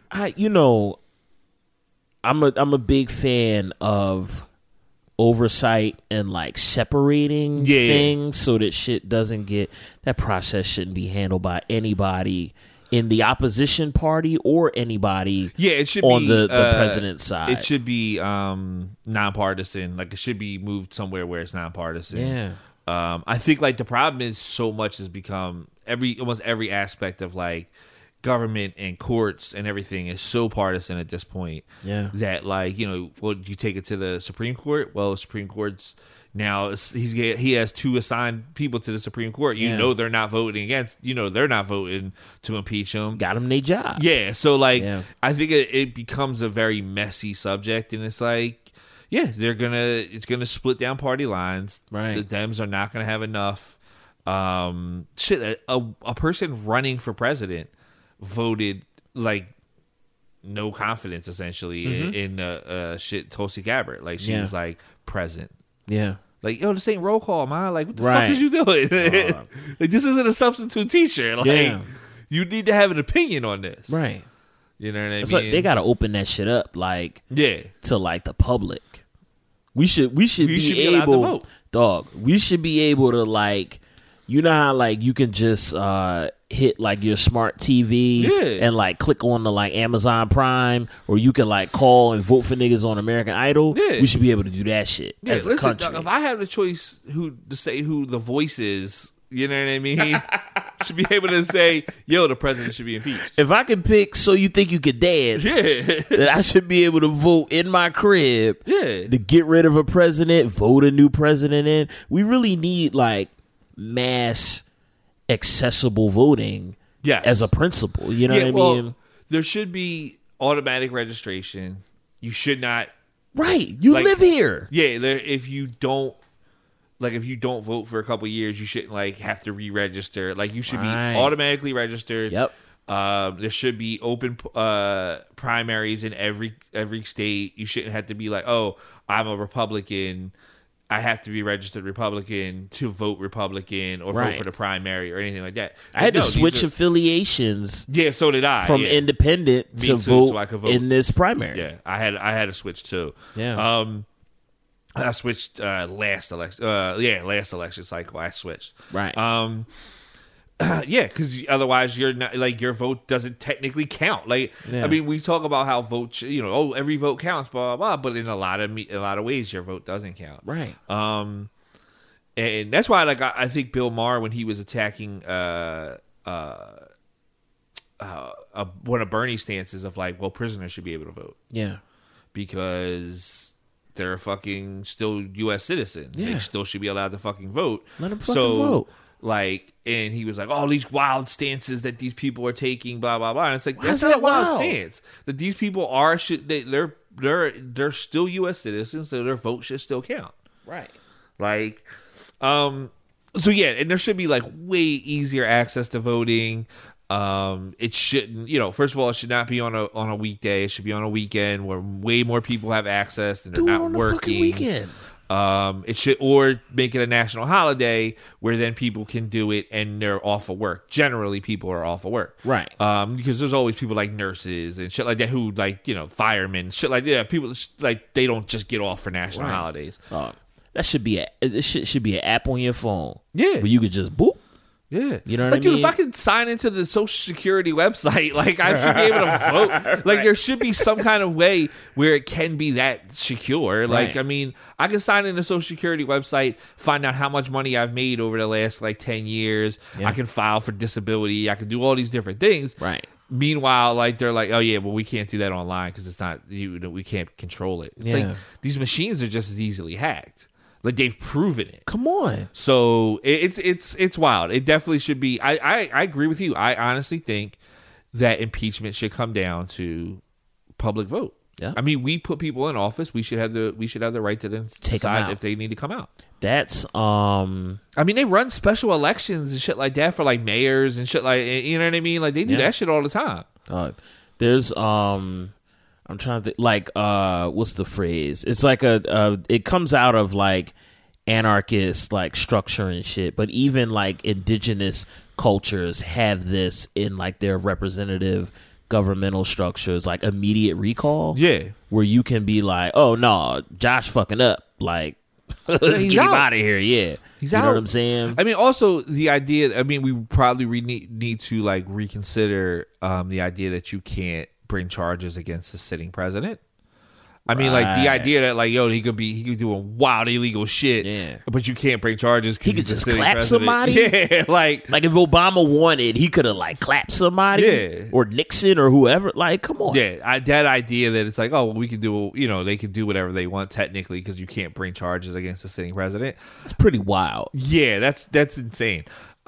I'm a big fan of oversight and like separating things so that shit doesn't get, that process shouldn't be handled by anybody in the opposition party or anybody it should on be, the president's side. It should be nonpartisan. Like it should be moved somewhere where it's nonpartisan. Yeah. I think like the problem is so much has become almost every aspect of like government and courts and everything is so partisan at this point that like, well, you take it to the Supreme Court. Well, Supreme Court's now he has 2 assigned people to the Supreme Court. They're not voting against. They're not voting to impeach him. Got them their job. Yeah. So like, I think it becomes a very messy subject, and it's like, it's gonna split down party lines. Right. The Dems are not gonna have enough. A person running for president voted like no confidence essentially in Tulsi Gabbard. Like she was like present. Yeah. Like, yo, this ain't roll call, man. Like, what the fuck is you doing? Like, this isn't a substitute teacher. Like, you need to have an opinion on this. Right. You know what I mean? Like they got to open that shit up, like, to like the public. We should be able, to vote. dog. We should be able to like, how like you can just hit like your smart TV and like click on the like Amazon Prime, or you can like call and vote for niggas on American Idol. We should be able to do that shit as a country. If I have the choice who to say who the voice is, you know what I mean? Should be able to say, yo, the president should be impeached. If I can pick So You Think You Could Dance, then I should be able to vote in my crib to get rid of a president, vote a new president in. We really need like mass accessible voting as a principle. You know what I mean? There should be automatic registration. You should not. Right. You live here. Yeah. If you don't. like if you don't vote for a couple years, you shouldn't like have to re-register. Like you should be automatically registered. Yep. There should be open primaries in every state. You shouldn't have to be like, oh, I'm a Republican, I have to be registered Republican to vote Republican or vote for the primary or anything like that. I had to switch affiliations. Yeah, so did I. From independent to vote, so I could vote in this primary. Yeah, I had to switch too. Yeah. I switched last election cycle. I switched. Right. Yeah, because otherwise you're not like your vote doesn't technically count. Like I mean, we talk about how vote, every vote counts, blah blah blah. But in a lot of ways, your vote doesn't count. Right. And that's why, like, I think Bill Maher, when he was attacking one of Bernie's stances of like, well, prisoners should be able to vote. Yeah. Because they're fucking still U.S. citizens. Yeah. They still should be allowed to fucking vote. Let them fucking vote. Like, and he was like, all these wild stances that these people are taking, blah blah blah. And it's like, that's not a wild stance. That these people are they're still U.S. citizens, so their vote should still count. Right. Like, so yeah, and there should be like way easier access to voting. It shouldn't, first of all, it should not be on a weekday. It should be on a weekend where way more people have access and they're not working. On a fucking weekend. It should, or make it a national holiday where then people can do it and they're off of work. Generally, people are off of work, right? Because there's always people like nurses and shit like that who, like, firemen, shit like that. People like they don't just get off for national holidays. That should be should be an app on your phone. Yeah, where you could just boop. Yeah. You know what I mean? Dude, if I could sign into the Social Security website, like, I should be able to vote. Like, there should be some kind of way where it can be that secure. Like, I mean, I can sign in the Social Security website, find out how much money I've made over the last, 10 years. Yeah. I can file for disability. I can do all these different things. Right. Meanwhile, they're like, oh, yeah, well, we can't do that online because it's not, we can't control it. It's like, these machines are just as easily hacked. Like, they've proven it. Come on. So it's wild. It definitely should be. I agree with you. I honestly think that impeachment should come down to public vote. Yeah. I mean, we put people in office. We should have the right to then decide if they need to come out. That's I mean, they run special elections and shit like that for like mayors and shit like, you know what I mean? Like, they do that shit all the time. There's I'm trying to think, like, what's the phrase? It's like it comes out of like anarchist like structure and shit, but even like indigenous cultures have this in like their representative governmental structures, like immediate recall. Yeah. Where you can be like, oh no, Josh fucking up. Like, let's get him out of here. Yeah. He's you out. know what I'm saying? I mean, also the idea, I mean, we probably need to like reconsider the idea that you can't bring charges against the sitting president. I mean, like, the idea that, like, yo, he could do a wild illegal shit, but you can't bring charges. He could just clap president. Somebody. Yeah, like if Obama wanted, he could have like clapped somebody, or Nixon or whoever. Like, come on. Yeah, that idea that it's like, oh, well, we can do, they can do whatever they want technically because you can't bring charges against the sitting president. It's pretty wild. Yeah, that's insane.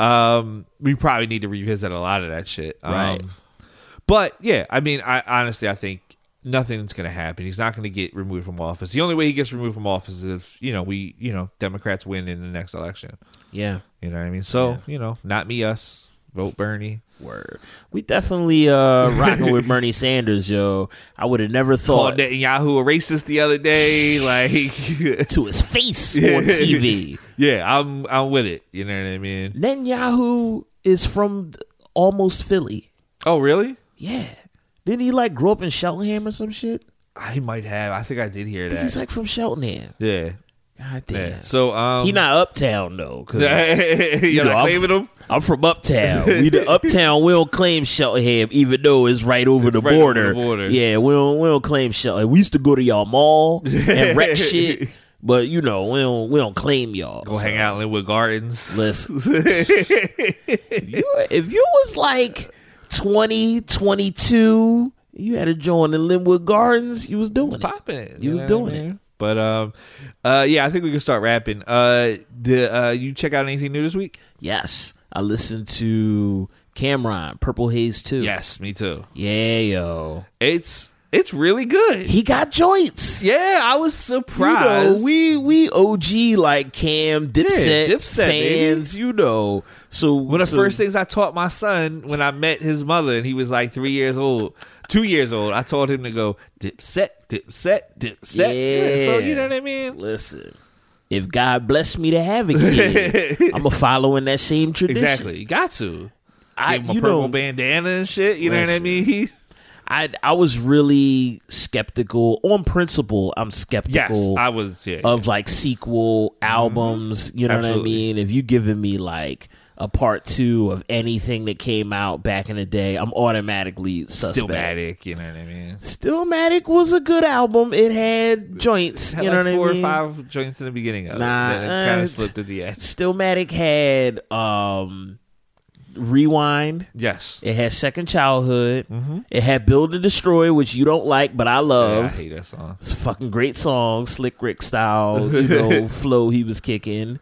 We probably need to revisit a lot of that shit. Right. But yeah, I mean, I think nothing's going to happen. He's not going to get removed from office. The only way he gets removed from office is if Democrats win in the next election. Yeah, you know what I mean. So not me, us. Vote Bernie. Word. We definitely rocking with Bernie Sanders, yo. I would have never thought. Called Netanyahu a racist the other day, like to his face on TV. Yeah, I'm with it. You know what I mean. Netanyahu is from almost Philly. Oh, really? Yeah. Didn't he like grow up in Cheltenham or some shit? I might have. I think I did hear that. He's like from Cheltenham. Yeah. God damn. Yeah. So he not uptown though. You're not claiming him? I'm from uptown. We the uptown. We don't claim Cheltenham, even though it's right over the border. Over the border. Yeah, we don't claim Cheltenham. We used to go to y'all mall and wreck shit. But we don't claim y'all. Go hang out in Linwood Gardens. Listen, if you was like 20, 22, you had a joint in Linwood Gardens, you was doing it. Popping it. You was doing it. But yeah, I think we can start wrapping. You check out anything new this week? Yes. I listened to Cameron, Purple Haze 2. Yes, me too. Yeah, yo. It's It's really good. He got joints. Yeah, I was surprised. We OG like Cam Dipset fans, baby. So one of the first things I taught my son when I met his mother, and he was like 3 years old, 2 years old, I told him to go Dipset, Dipset, Dipset. Yeah. So you know what I mean? Listen, if God bless me to have a kid, I'm gonna follow in that same tradition. Exactly, you got to. Give him a purple bandana and shit. You know what I mean? I was really skeptical on principle. I'm skeptical. Yes, I was of like sequel albums. You know Absolutely. What I mean? If you giving me like a part 2 of anything that came out back in the day, I'm automatically suspect. Stillmatic, you know what I mean? Stillmatic was a good album. It had joints. It had you know like what I mean? 4 or 5 joints in the beginning of it. Then it kind of slipped at the end. Stillmatic had Rewind. Yes. It had Second Childhood. Mm-hmm. It had Build and Destroy, which you don't like, but I love. Yeah, I hate that song. It's a fucking great song. Slick Rick style, flow he was kicking.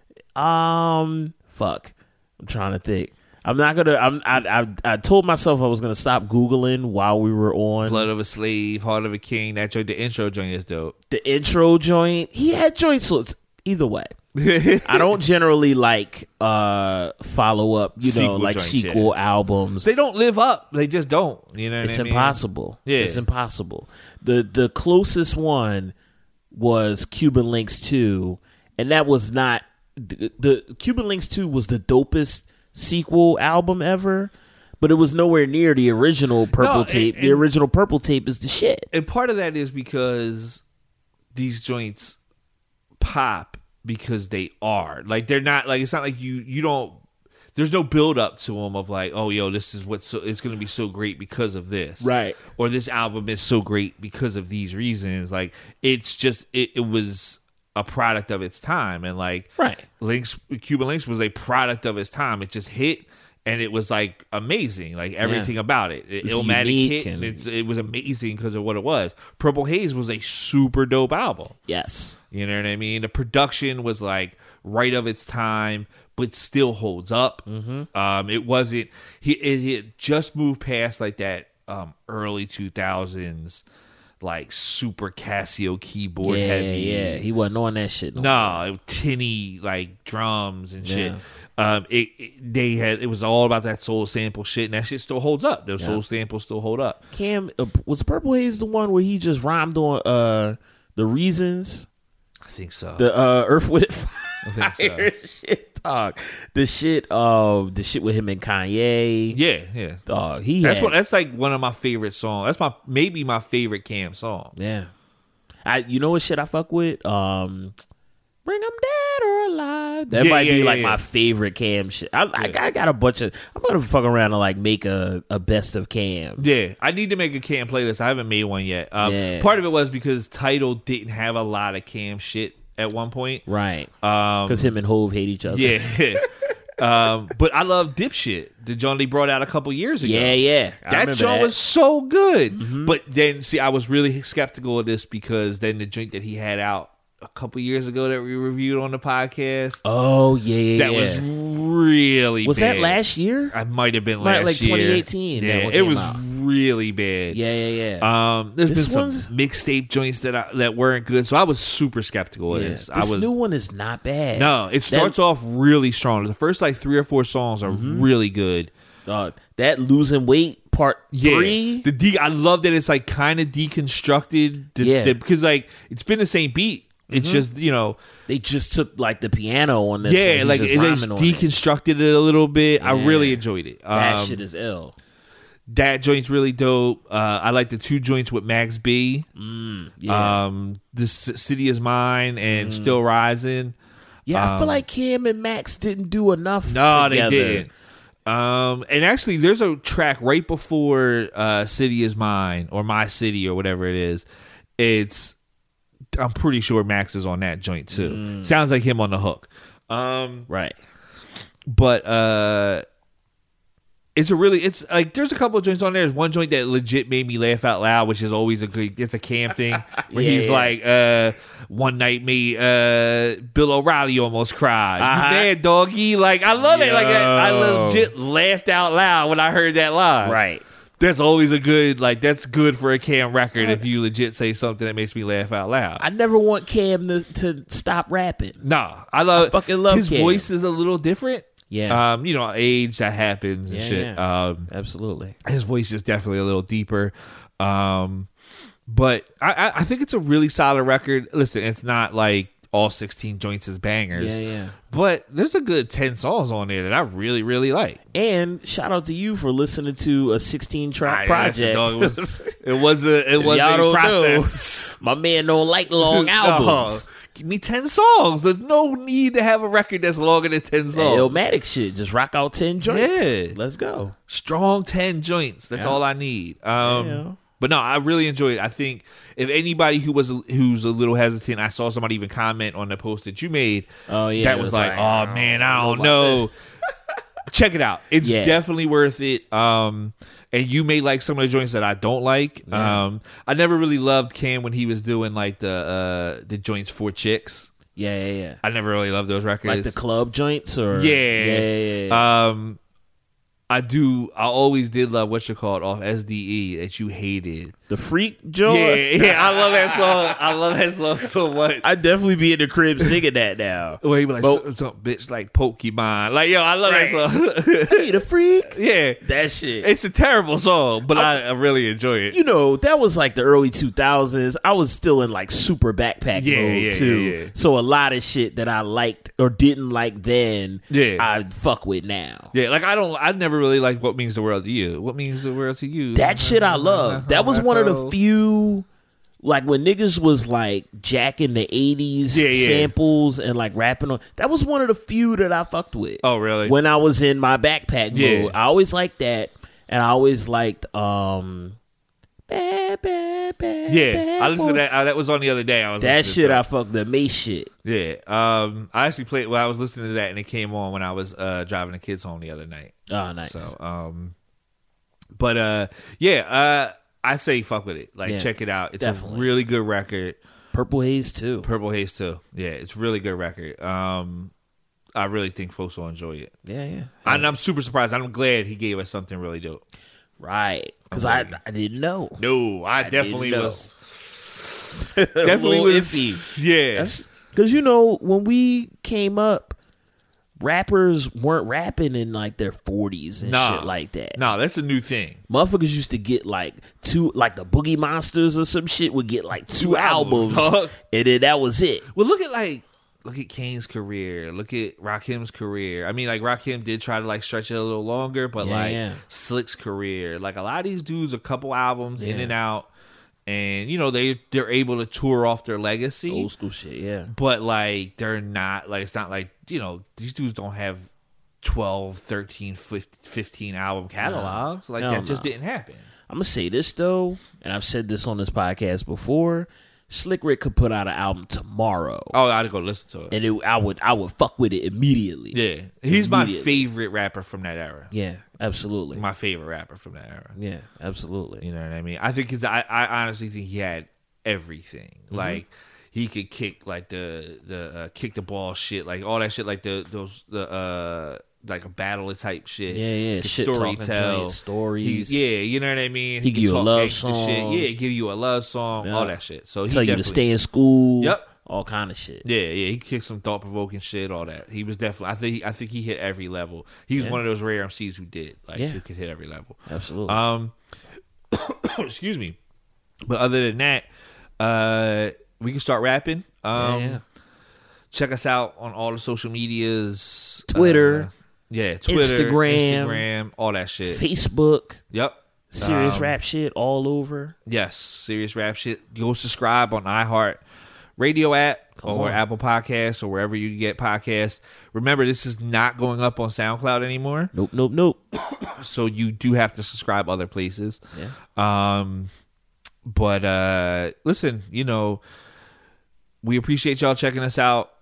Fuck. I'm trying to think. I'm not gonna. I told myself I was gonna stop Googling while we were on. Blood of a Slave, Heart of a King. That joint, the intro joint is dope. The intro joint, he had joints. So it's either way. I don't generally like follow up, sequel joints, sequel albums. They don't live up. They just don't. You know, it's what I mean? impossible. Yeah, it's impossible. The closest one was Cuban Links 2, and that was not the Cuban Links 2 was the dopest sequel album ever. But it was nowhere near the original Purple Tape. The original Purple Tape is the shit. And part of that is because these joints pop because they are. Like, they're not, like, it's not like you don't, there's no build up to them of like, oh, yo, this is it's going to be so great because of this. Right. Or this album is so great because of these reasons. Like, it's just, it was a product of its time. And like, right. Cuban Links was a product of its time. It just hit. And it was like amazing, like everything about it. Illmatic hit, and it was amazing because of what it was. Purple Haze was a super dope album. Yes, you know what I mean. The production was like right of its time, but still holds up. Mm-hmm. It wasn't. It just moved past like that early 2000s. Like super Casio keyboard heavy. Yeah, he wasn't on that shit. No, tinny like drums and shit. It was all about that soul sample shit, and that shit still holds up. Those soul samples still hold up. Cam, was Purple Haze the one where he just rhymed on the Reasons? I think so. The Earth Wind Fire. I think so. Shit, dog. The shit with him and Kanye. Yeah. Dog. That's like one of my favorite songs. That's maybe my favorite Cam song. Yeah. You know what shit I fuck with? Bring them dead or alive. That might be like my favorite Cam shit. I got a bunch of. I'm gonna fuck around and like make a best of Cam. Yeah, I need to make a Cam playlist. I haven't made one yet. Part of it was because Tidal didn't have a lot of Cam shit at one point, right? Because him and Hove hate each other. Yeah. But I love Dipshit, the joint they brought out a couple years ago. Yeah. That joint was so good. Mm-hmm. But then, see, I was really skeptical of this because then the joint that he had out a couple years ago that we reviewed on the podcast. Oh, yeah. That was really was bad. That last year? I might have been last year. Like 2018. Yeah, it was really bad. Yeah. There's been some mixtape joints that weren't good, so I was super skeptical of this. This new one is not bad. No, it starts off really strong. The first like 3 or 4 songs are really good. That Losing Weight part 3. I love that it's like kind of deconstructed. Because like it's been the same beat. It's just, they just took like the piano on this. Yeah, like they just deconstructed it a little bit. Yeah. I really enjoyed it. That shit is ill. That joint's really dope. I like the 2 joints with Max B. The City Is Mine and Still Rising. Yeah, I feel like Cam and Max didn't do enough together. They didn't. And actually, there's a track right before City Is Mine or My City or whatever it is. I'm pretty sure Max is on that joint too. Sounds like him on the hook. Right. But it's like there's a couple of joints on there. There's one joint that legit made me laugh out loud, which is always it's a Cam thing where he's like, one night made Bill O'Reilly almost cried. You mad, doggy? Like I love it. Like I legit laughed out loud when I heard that line. Right. That's always a good, like, that's good for a Cam record if you legit say something that makes me laugh out loud. I never want Cam to stop rapping. Nah, I fucking love his Cam. voice is a little different. Yeah. You know, age, that happens and shit. Yeah. Absolutely. His voice is definitely a little deeper. But I think it's a really solid record. Listen, it's not like all 16 joints is bangers. Yeah. But there's a good 10 songs on there that I really, really like. And shout out to you for listening to a 16-track project. It was a process. My man don't like long albums. Give me 10 songs. There's no need to have a record that's longer than 10 songs. Illmatic shit. Just rock out 10 joints. Yeah. Let's go. Strong 10 joints. That's all I need. But no, I really enjoyed it. I think if anybody who's a little hesitant, I saw somebody even comment on the post that you made. Oh yeah, that was like, oh man, I don't know. Check it out. It's definitely worth it. And you may like some of the joints that I don't like. Yeah. I never really loved Cam when he was doing like the joints for chicks. Yeah. I never really loved those records, like the club joints, or yeah. I always did love what you called off SDE that you hated. The Freak joint? Yeah, I love that song. I love that song so much. I'd definitely be in the crib singing that now. Well, he be like, some bitch like Pokemon. Like, yo, I love that song. Hey, the Freak? Yeah. That shit. It's a terrible song, but I really enjoy it. You know, that was like the early 2000s. I was still in like super backpack mode too. Yeah. So a lot of shit that I liked or didn't like then, I fuck with now. Yeah, like I never really liked What Means the World to You. What Means the World to You? That shit I love. That was one of the few, like when niggas was like jacking the 80s samples and like rapping on, that was one of the few that I fucked with. Oh, really? When I was in my backpack mode. I always liked that. And I always liked bad, I listened to that. That was on the other day. I was that shit. I fucked the Mace shit. Yeah. I actually played. Well, I was listening to that, and it came on when I was driving the kids home the other night. Oh, nice. So, I say fuck with it. Like, check it out. It's definitely a really good record. Purple Haze too. Yeah, it's a really good record. I really think folks will enjoy it. Yeah. And I'm super surprised. I'm glad he gave us something really dope. Right. Because I didn't know. No, I definitely was. Definitely was iffy. Yeah. Because, you know, when we came up, rappers weren't rapping in like their 40s and shit like that. No, that's a new thing. Motherfuckers used to get like like the Boogie Monsters or some shit would get like two albums and then that was it. Well, look at Kane's career. Look at Rakim's career. I mean, like, Rakim did try to like stretch it a little longer, but Slick's career, like a lot of these dudes, a couple albums in and out. And, you know, they're able to tour off their legacy. Old school shit, yeah. But, like, they're not, like, it's not like, you know, these dudes don't have 12, 13, 15 album catalogs. Like, that just didn't happen. I'm going to say this, though, and I've said this on this podcast before. Slick Rick could put out an album tomorrow. Oh, I'd go listen to it. And I would fuck with it immediately. Yeah. He's my favorite rapper from that era. Yeah, absolutely. My favorite rapper from that era. Yeah, absolutely. You know what I mean? I think I honestly think he had everything. Mm-hmm. Like, he could kick like the kick the ball shit, like all that shit, like those like a battle type shit. Yeah. Stories. You know what I mean? He give you a love song. Shit. Yeah, give you a love song, all that shit. So tell you to stay in school. Yep. All kind of shit. Yeah. He kicked some thought provoking shit, all that. He was definitely. I think he hit every level. He was one of those rare MCs who did, like, who could hit every level. Absolutely. Excuse me. But other than that, we can start rapping. Check us out on all the social medias. Twitter. Twitter, Instagram, all that shit. Facebook. Yep. Serious rap shit all over. Yes, serious rap shit. Go subscribe on iHeart Radio app or Apple Podcasts or wherever you get podcasts. Remember, this is not going up on SoundCloud anymore. Nope. So you do have to subscribe other places. Yeah. But listen, you know, we appreciate y'all checking us out.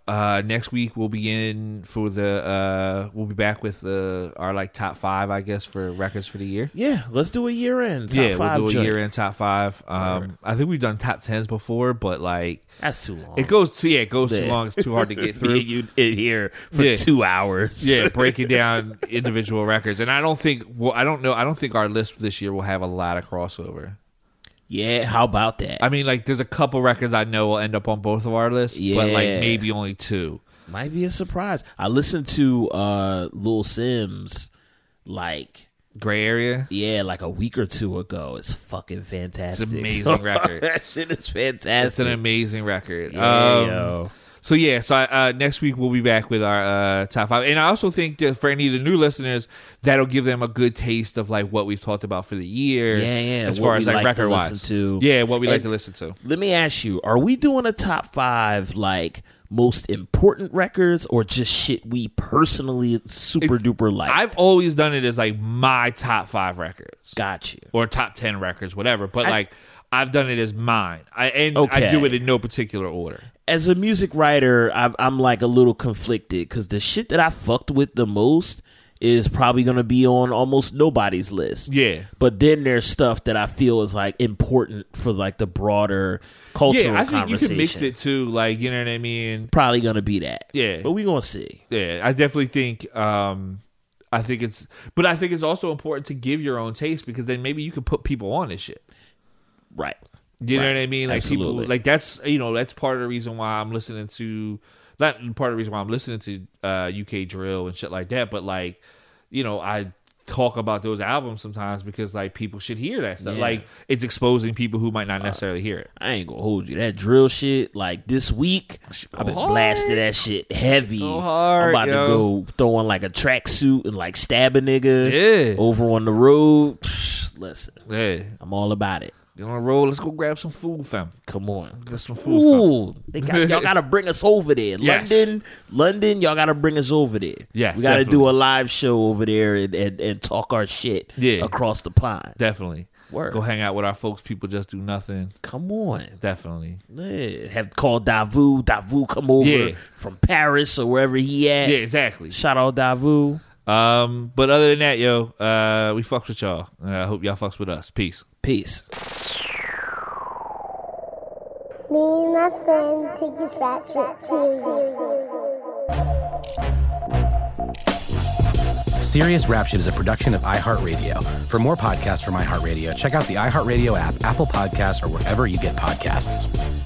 next week we'll be in for the we'll be back with our like top 5, I guess, for records for the year. Yeah, let's do a year end. We'll do a year end top 5. I think we've done top 10s before, but like that's too long. It goes too long. It's too hard to get through. You here for 2 hours. Yeah, breaking down individual records, and I don't think our list this year will have a lot of crossover. Yeah, how about that? I mean, like, there's a couple records I know will end up on both of our lists, but like maybe only 2. Might be a surprise. I listened to Lil Sims, like Gray Area. Yeah, like a week or 2 ago. It's fucking fantastic. It's an amazing record. That shit is fantastic. It's an amazing record. Yeah, yo. So next week we'll be back with our top 5, and I also think that for any of the new listeners, that'll give them a good taste of like what we've talked about for the year. Yeah. As far as like record wise, what we like to listen to. Let me ask you: are we doing a top 5 like most important records, or just shit we personally super duper like? I've always done it as like my top 5 records. Got you. Or top 10 records, whatever. But I've done it as mine. I do it in no particular order. As a music writer, I'm like a little conflicted because the shit that I fucked with the most is probably going to be on almost nobody's list. Yeah. But then there's stuff that I feel is like important for like the broader cultural conversation. Yeah, I think you can mix it too. Like, you know what I mean? Probably going to be that. Yeah. But we're going to see. Yeah, I definitely think... I think it's also important to give your own taste, because then maybe you can put people on this shit. Right. You know what I mean? Like Absolutely. people, like that's part of the reason why I'm listening to, not part of the reason why I'm listening to UK drill and shit like that, but like, I talk about those albums sometimes because like people should hear that stuff. Yeah. Like it's exposing people who might not necessarily hear it. I ain't gonna hold you. That drill shit, like this week, I've been blasting that shit heavy. Go hard, I'm about to go throw on like a tracksuit and like stab a nigga over on the road. Listen, I'm all about it. You on the road? Let's go grab some food, fam. Come on, get some food. Y'all gotta bring us over there. Yes. London, y'all gotta bring us over there. Yes, we gotta do a live show over there and talk our shit. Across the pond. Definitely. Word. Go hang out with our folks. People just do nothing. Come on. Definitely. Yeah. Have called Davu. Davu come over from Paris or wherever he at. Yeah, exactly. Shout out Davu. But other than that, we fucks with y'all. I hope y'all fucks with us. Peace. Peace. Me and my friend take this rap shit serious. Serious Rap Shit is a production of iHeartRadio. For more podcasts from iHeartRadio, check out the iHeartRadio app, Apple Podcasts, or wherever you get podcasts.